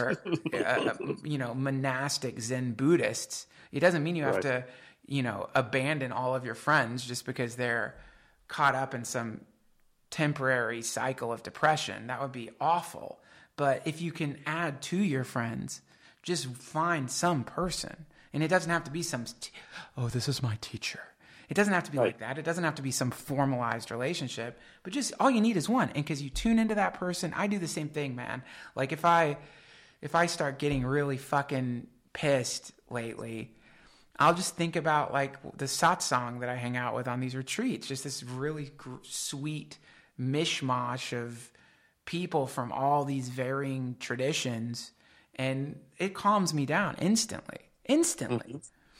monastic Zen Buddhists. It doesn't mean you have to, abandon all of your friends just because they're caught up in some temporary cycle of depression. That would be awful. But if you can add to your friends, just find some person. And it doesn't have to be this is my teacher. It doesn't have to be like that. It doesn't have to be some formalized relationship. But just all you need is one. And because you tune into that person, I do the same thing, man. Like if I start getting really fucking pissed lately, I'll just think about like the satsang that I hang out with on these retreats. Just this really sweet mishmash of people from all these varying traditions, and it calms me down instantly. Mm-hmm.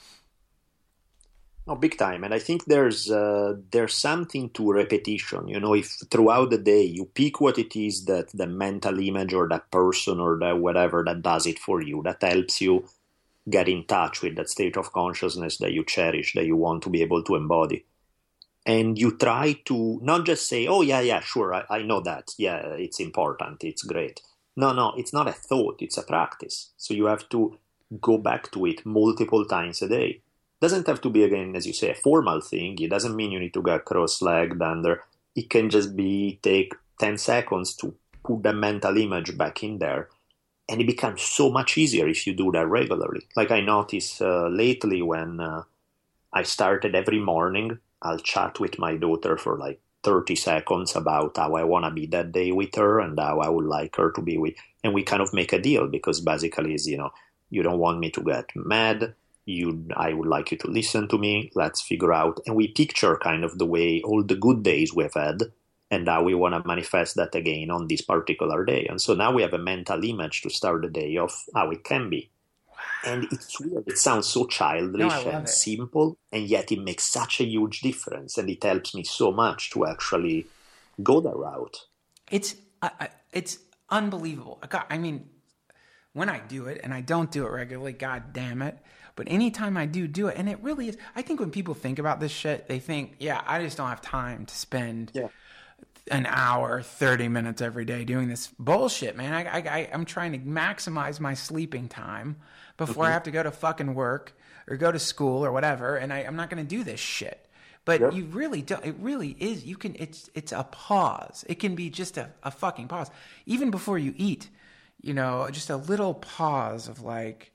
No, big time. And I think there's something to repetition. If throughout the day you pick what it is that the mental image or that person or that whatever that does it for you, that helps you get in touch with that state of consciousness that you cherish, that you want to be able to embody. And you try to not just say, oh, yeah, sure, I know that. Yeah, it's important. It's great. No, it's not a thought. It's a practice. So you have to go back to it multiple times a day. It doesn't have to be, again, as you say, a formal thing. It doesn't mean you need to get cross-legged under. It can just take 10 seconds to put the mental image back in there. And it becomes so much easier if you do that regularly. Like I noticed lately when I started every morning, I'll chat with my daughter for like 30 seconds about how I want to be that day with her and how I would like her to be with. And we kind of make a deal because basically is, you don't want me to get mad. I would like you to listen to me. Let's figure out. And we picture kind of the way all the good days we've had and how we want to manifest that again on this particular day. And so now we have a mental image to start the day of how it can be. And it's weird. It sounds so childish and simple, and yet it makes such a huge difference. And it helps me so much to actually go that route. It's unbelievable. I mean, when I do it, and I don't do it regularly, God damn it. But anytime I do it, and it really is, I think when people think about this shit, they think, yeah, I just don't have time to spend an hour, 30 minutes every day doing this bullshit, man. I'm trying to maximize my sleeping time before I have to go to fucking work or go to school or whatever, and I'm not going to do this shit. But you really don't. It really is. You can. It's a pause. It can be just a fucking pause, even before you eat. You know, just a little pause of like,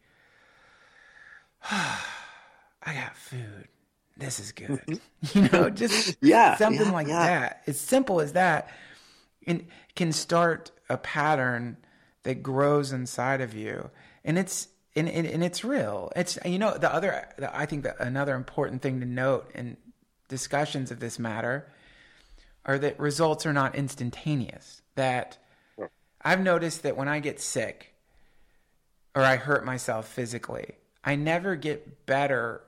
I got food. This is good. You know, just something like that. As simple as that, and can start a pattern that grows inside of you, and it's real. It's, you know, I think that another important thing to note in discussions of this matter are that results are not instantaneous. That I've noticed that when I get sick or I hurt myself physically, I never get better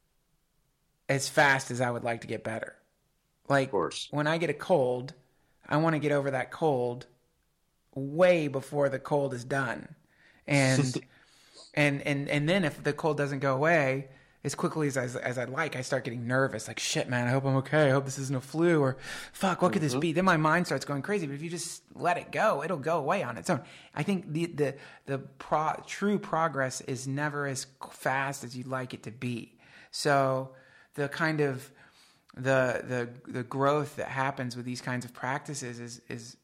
as fast as I would like to get better. Like when I get a cold, I want to get over that cold way before the cold is done. And and then if the cold doesn't go away as quickly as I'd like, I start getting nervous. Like, shit, man, I hope I'm okay. I hope this isn't a flu, or fuck, what could this be? Then my mind starts going crazy. But if you just let it go, it'll go away on its own. I think the true progress is never as fast as you'd like it to be. So the kind of the growth that happens with these kinds of practices is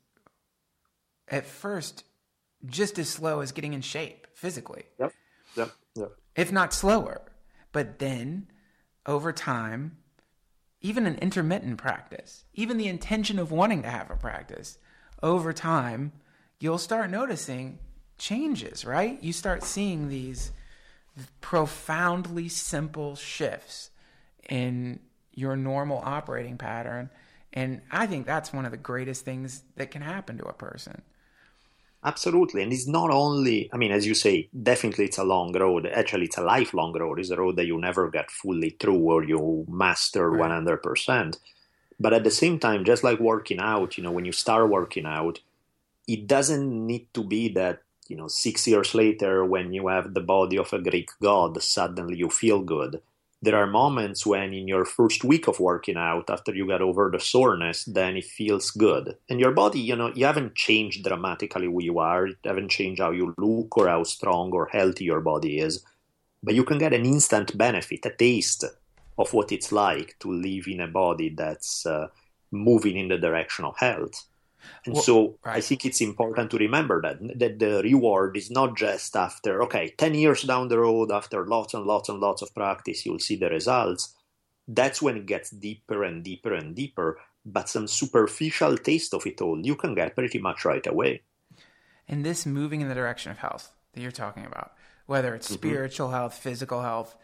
at first just as slow as getting in shape physically. Yep. If not slower. But then, over time, even an intermittent practice, even the intention of wanting to have a practice, over time, you'll start noticing changes, right? You start seeing these profoundly simple shifts in your normal operating pattern. And I think that's one of the greatest things that can happen to a person. Absolutely. And it's not only, I mean, as you say, definitely it's a long road. Actually, it's a lifelong road. It's a road that you never get fully through or you master 100%. But at the same time, just like working out, you know, when you start working out, it doesn't need to be that, you know, 6 years later when you have the body of a Greek god, suddenly you feel good. There are moments when in your first week of working out, after you get over the soreness, then it feels good. And your body, you know, you haven't changed dramatically who you are. You haven't changed how you look or how strong or healthy your body is. But you can get an instant benefit, a taste of what it's like to live in a body that's moving in the direction of health. And I think it's important to remember that the reward is not just after, 10 years down the road, after lots and lots and lots of practice, you'll see the results. That's when it gets deeper and deeper and deeper. But some superficial taste of it all, you can get pretty much right away. And this moving in the direction of health that you're talking about, whether it's spiritual health, physical health,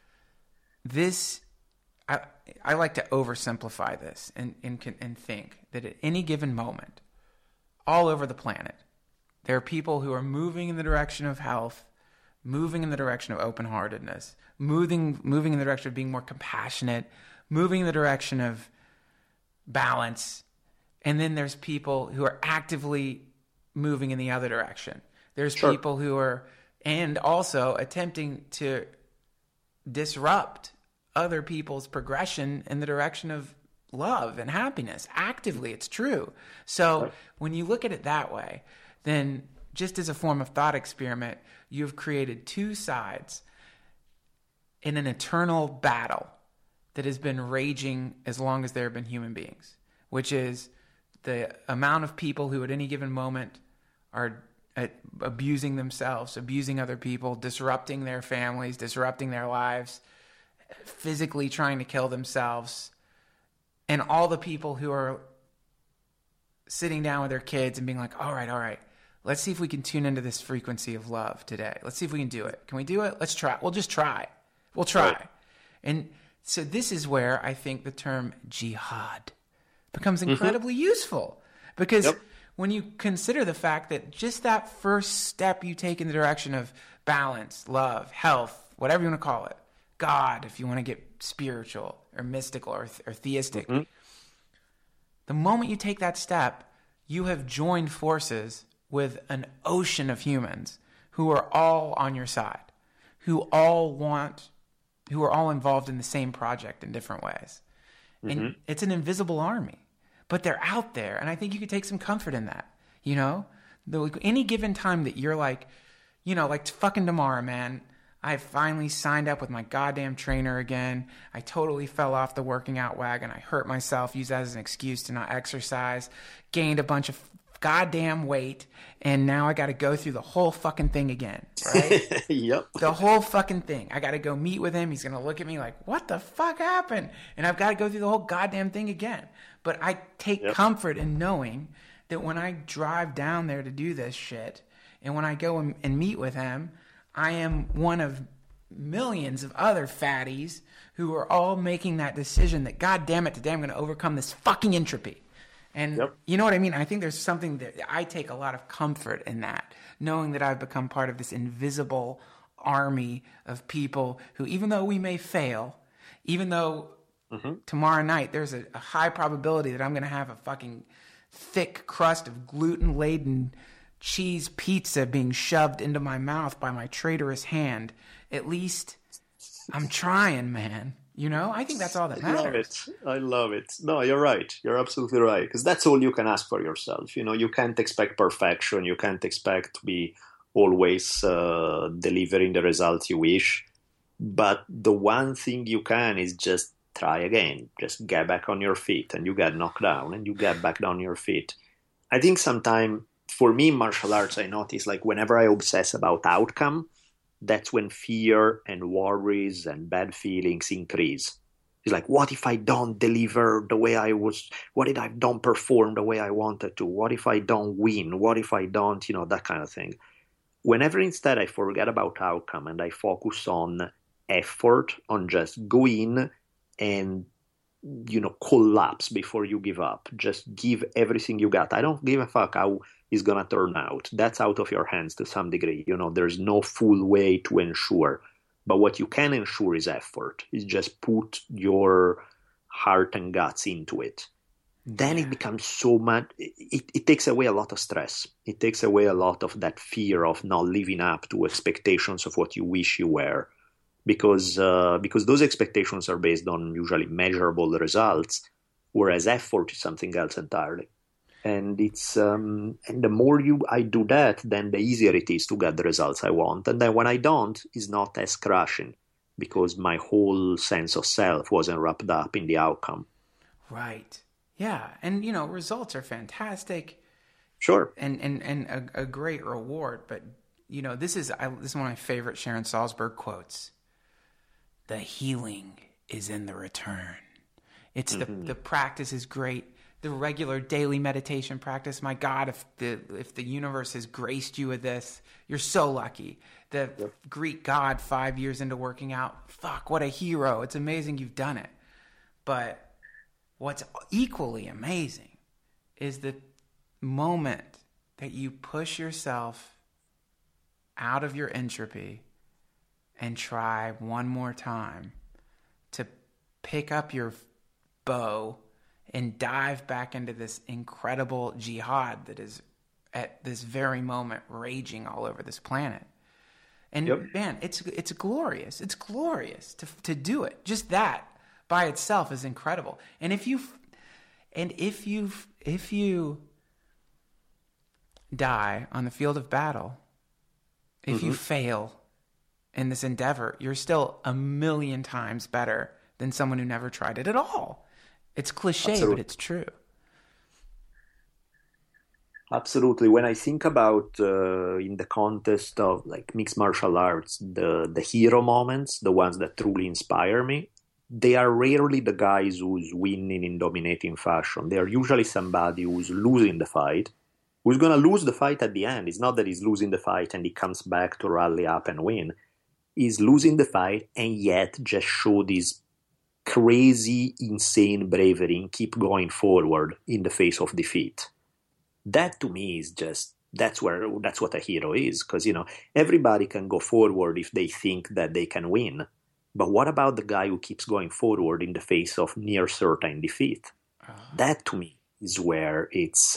this... I like to oversimplify this and think that at any given moment, all over the planet, there are people who are moving in the direction of health, moving in the direction of open-heartedness, moving in the direction of being more compassionate, moving in the direction of balance. And then there's people who are actively moving in the other direction. There's people who are, and also attempting to disrupt other people's progression in the direction of love and happiness. Actively, it's true. So when you look at it that way, then just as a form of thought experiment, you've created two sides in an eternal battle that has been raging as long as there have been human beings, which is the amount of people who at any given moment are abusing themselves, abusing other people, disrupting their families, disrupting their lives, physically trying to kill themselves, and all the people who are sitting down with their kids and being like, all right, let's see if we can tune into this frequency of love today. Let's see if we can do it. Can we do it? Let's try. We'll just try. We'll try. Right. And so this is where I think the term jihad becomes incredibly useful. Because when you consider the fact that just that first step you take in the direction of balance, love, health, whatever you want to call it, God, if you want to get spiritual or mystical or theistic, the moment you take that step, you have joined forces with an ocean of humans who are all on your side, who are all involved in the same project in different ways. And it's an invisible army, but they're out there. And I think you could take some comfort in that, you know? Any given time that you're like, you know, like fucking tomorrow, man, I finally signed up with my goddamn trainer again. I totally fell off the working out wagon. I hurt myself, used that as an excuse to not exercise, gained a bunch of goddamn weight, and now I got to go through the whole fucking thing again, right? Yep. The whole fucking thing. I got to go meet with him. He's going to look at me like, what the fuck happened? And I've got to go through the whole goddamn thing again. But I take comfort in knowing that when I drive down there to do this shit, and when I go and meet with him, I am one of millions of other fatties who are all making that decision that, God damn it, today I'm going to overcome this fucking entropy. And you know what I mean? I think there's something that I take a lot of comfort in that, knowing that I've become part of this invisible army of people who, even though we may fail, even though tomorrow night there's a high probability that I'm going to have a fucking thick crust of gluten-laden cheese pizza being shoved into my mouth by my traitorous hand, at least I'm trying, man. You know, I think that's all that matters. I love it. No, you're right. You're absolutely right. Because that's all you can ask for yourself. You know, you can't expect perfection. You can't expect to be always delivering the results you wish. But the one thing you can is just try again. Just get back on your feet. And you get knocked down and you get back on your feet. I think sometimes, for me, in martial arts, I notice like whenever I obsess about outcome, that's when fear and worries and bad feelings increase. It's like, what if I don't deliver the way I was? What if I don't perform the way I wanted to? What if I don't win? What if I don't, you know, that kind of thing. Whenever instead I forget about outcome and I focus on effort, on just go in and, you know, collapse before you give up. Just give everything you got. I don't give a fuck how it's going to turn out. That's out of your hands to some degree. You know, there's no full way to ensure. But what you can ensure is effort. Is just put your heart and guts into it. Then it becomes so much, it takes away a lot of stress. It takes away a lot of that fear of not living up to expectations of what you wish you were. Because those expectations are based on usually measurable results, whereas effort is something else entirely. And it's and the more I do that, then the easier it is to get the results I want. And then when I don't, it's not as crushing because my whole sense of self wasn't wrapped up in the outcome. Right. Yeah. And, you know, results are fantastic. Sure. And a great reward. But, you know, this is one of my favorite Sharon Salzberg quotes. The healing is in the return. It's the practice is great. The regular daily meditation practice. My God, if the universe has graced you with this, you're so lucky. The Greek God 5 years into working out, fuck, what a hero. It's amazing you've done it. But what's equally amazing is the moment that you push yourself out of your entropy and try one more time to pick up your bow and dive back into this incredible jihad that is at this very moment raging all over this planet. And man, it's glorious. It's glorious to do it. Just that by itself is incredible. And if you die on the field of battle, if you fail in this endeavor, you're still 1,000,000 times better than someone who never tried it at all. It's cliche, Absolutely. but it's true. Absolutely. When I think about in the context of like mixed martial arts, the hero moments, the ones that truly inspire me, they are rarely the guys who's winning in dominating fashion. They are usually somebody who's losing the fight, who's going to lose the fight at the end. It's not that he's losing the fight and he comes back to rally up and win. is losing the fight and yet just show this crazy, insane bravery and keep going forward in the face of defeat. That to me is just, that's what a hero is. Because, everybody can go forward if they think that they can win. But what about the guy who keeps going forward in the face of near certain defeat? That to me is where it's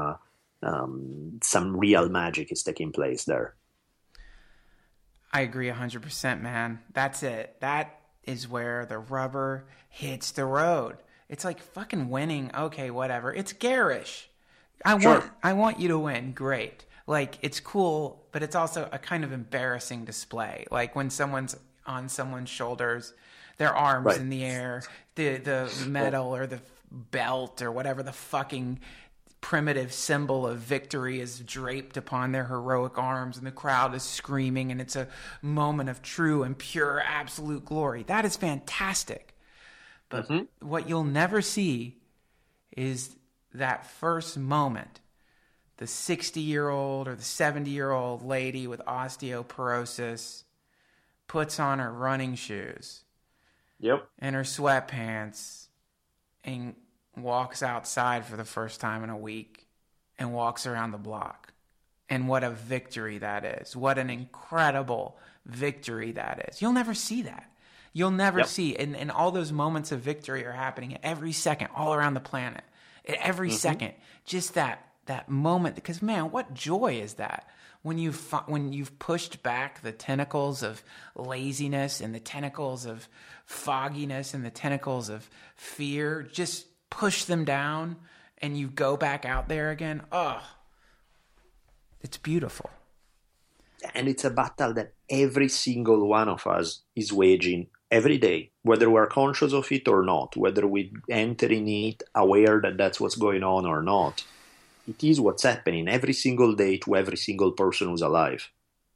some real magic is taking place there. I agree 100%, man. That's it. That is where the rubber hits the road. It's like fucking winning. Okay, whatever. It's garish. I want you to win. Great. Like, it's cool, but it's also a kind of embarrassing display. Like when someone's on someone's shoulders, their arms in the air, the medal or the belt or whatever the fucking primitive symbol of victory is draped upon their heroic arms, and the crowd is screaming, and it's a moment of true and pure absolute glory. That is fantastic. But what you'll never see is that first moment, the 60-year-old or the 70-year-old lady with osteoporosis puts on her running shoes and her sweatpants and walks outside for the first time in a week and walks around the block. And what a victory that is. What an incredible victory that is. You'll never see that. You'll never see. And all those moments of victory are happening at every second all around the planet. At every second. Just that moment. Because, man, what joy is that? When you've pushed back the tentacles of laziness and the tentacles of fogginess and the tentacles of fear, just push them down and you go back out there again. Oh, it's beautiful. And it's a battle that every single one of us is waging every day, whether we're conscious of it or not, whether we enter in it aware that that's what's going on or not. It is what's happening every single day to every single person who's alive.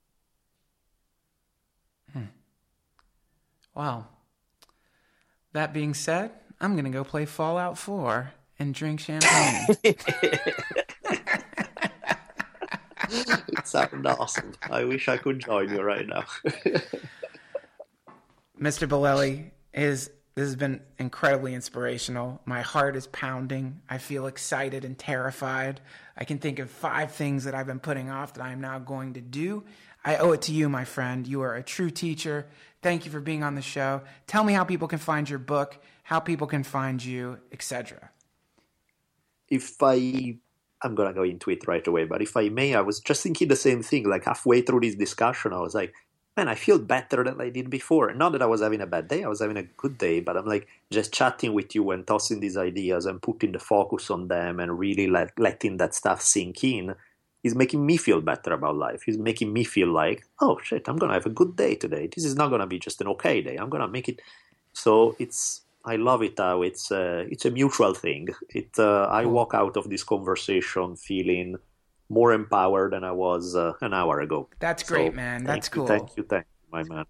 Wow. That being said, I'm going to go play Fallout 4 and drink champagne. It sounds awesome. I wish I could join you right now. Mr. Bolelli, this has been incredibly inspirational. My heart is pounding. I feel excited and terrified. I can think of 5 things that I've been putting off that I am now going to do. I owe it to you, my friend. You are a true teacher. Thank you for being on the show. Tell me how people can find your book, how people can find you, etc. I'm going to go into it right away, but if I may, I was just thinking the same thing. Like halfway through this discussion, I was like, man, I feel better than I did before. Not that I was having a bad day, I was having a good day, but I'm like just chatting with you and tossing these ideas and putting the focus on them and really letting that stuff sink in is making me feel better about life. It's making me feel like, oh shit, I'm going to have a good day today. This is not going to be just an okay day. I'm going to make it. So I love it how it's a mutual thing. I walk out of this conversation feeling more empowered than I was an hour ago. That's great, man. That's cool. Thank you, my man.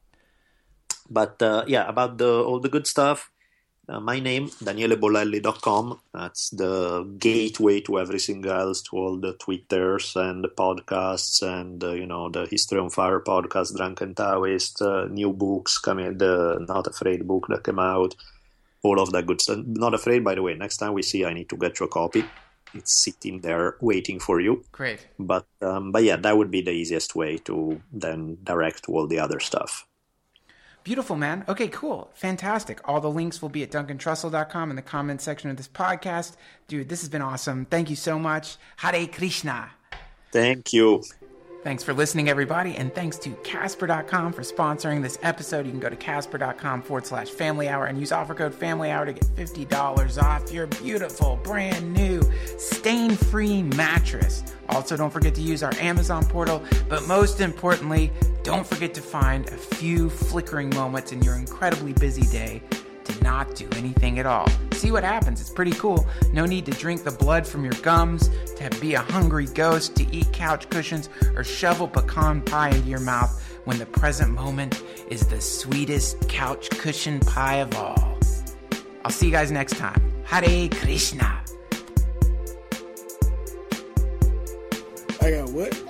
But about all the good stuff, my name, DanieleBolelli.com. That's the gateway to everything else, to all the Twitters and the podcasts and, the History on Fire podcast, Drunken Taoist, new books coming, the Not Afraid book that came out, all of that good stuff. Not Afraid, by the way, next time we see, I need to get you a copy. It's sitting there waiting for you. Great. But yeah, that would be the easiest way to then direct to all the other stuff. Beautiful, man. Okay, cool. Fantastic. All the links will be at DuncanTrussell.com in the comment section of this podcast. Dude, this has been awesome. Thank you so much. Hare Krishna. Thank you. Thanks for listening, everybody, and thanks to Casper.com for sponsoring this episode. You can go to Casper.com/Family Hour and use offer code Family Hour to get $50 off your beautiful, brand new, stain-free mattress. Also, don't forget to use our Amazon portal, but most importantly, don't forget to find a few flickering moments in your incredibly busy day to not do anything at all. See what happens. It's pretty cool. No need to drink the blood from your gums, to be a hungry ghost, to eat couch cushions, or shovel pecan pie into your mouth when the present moment is the sweetest couch cushion pie of all. I'll see you guys next time. Hare Krishna. I got what?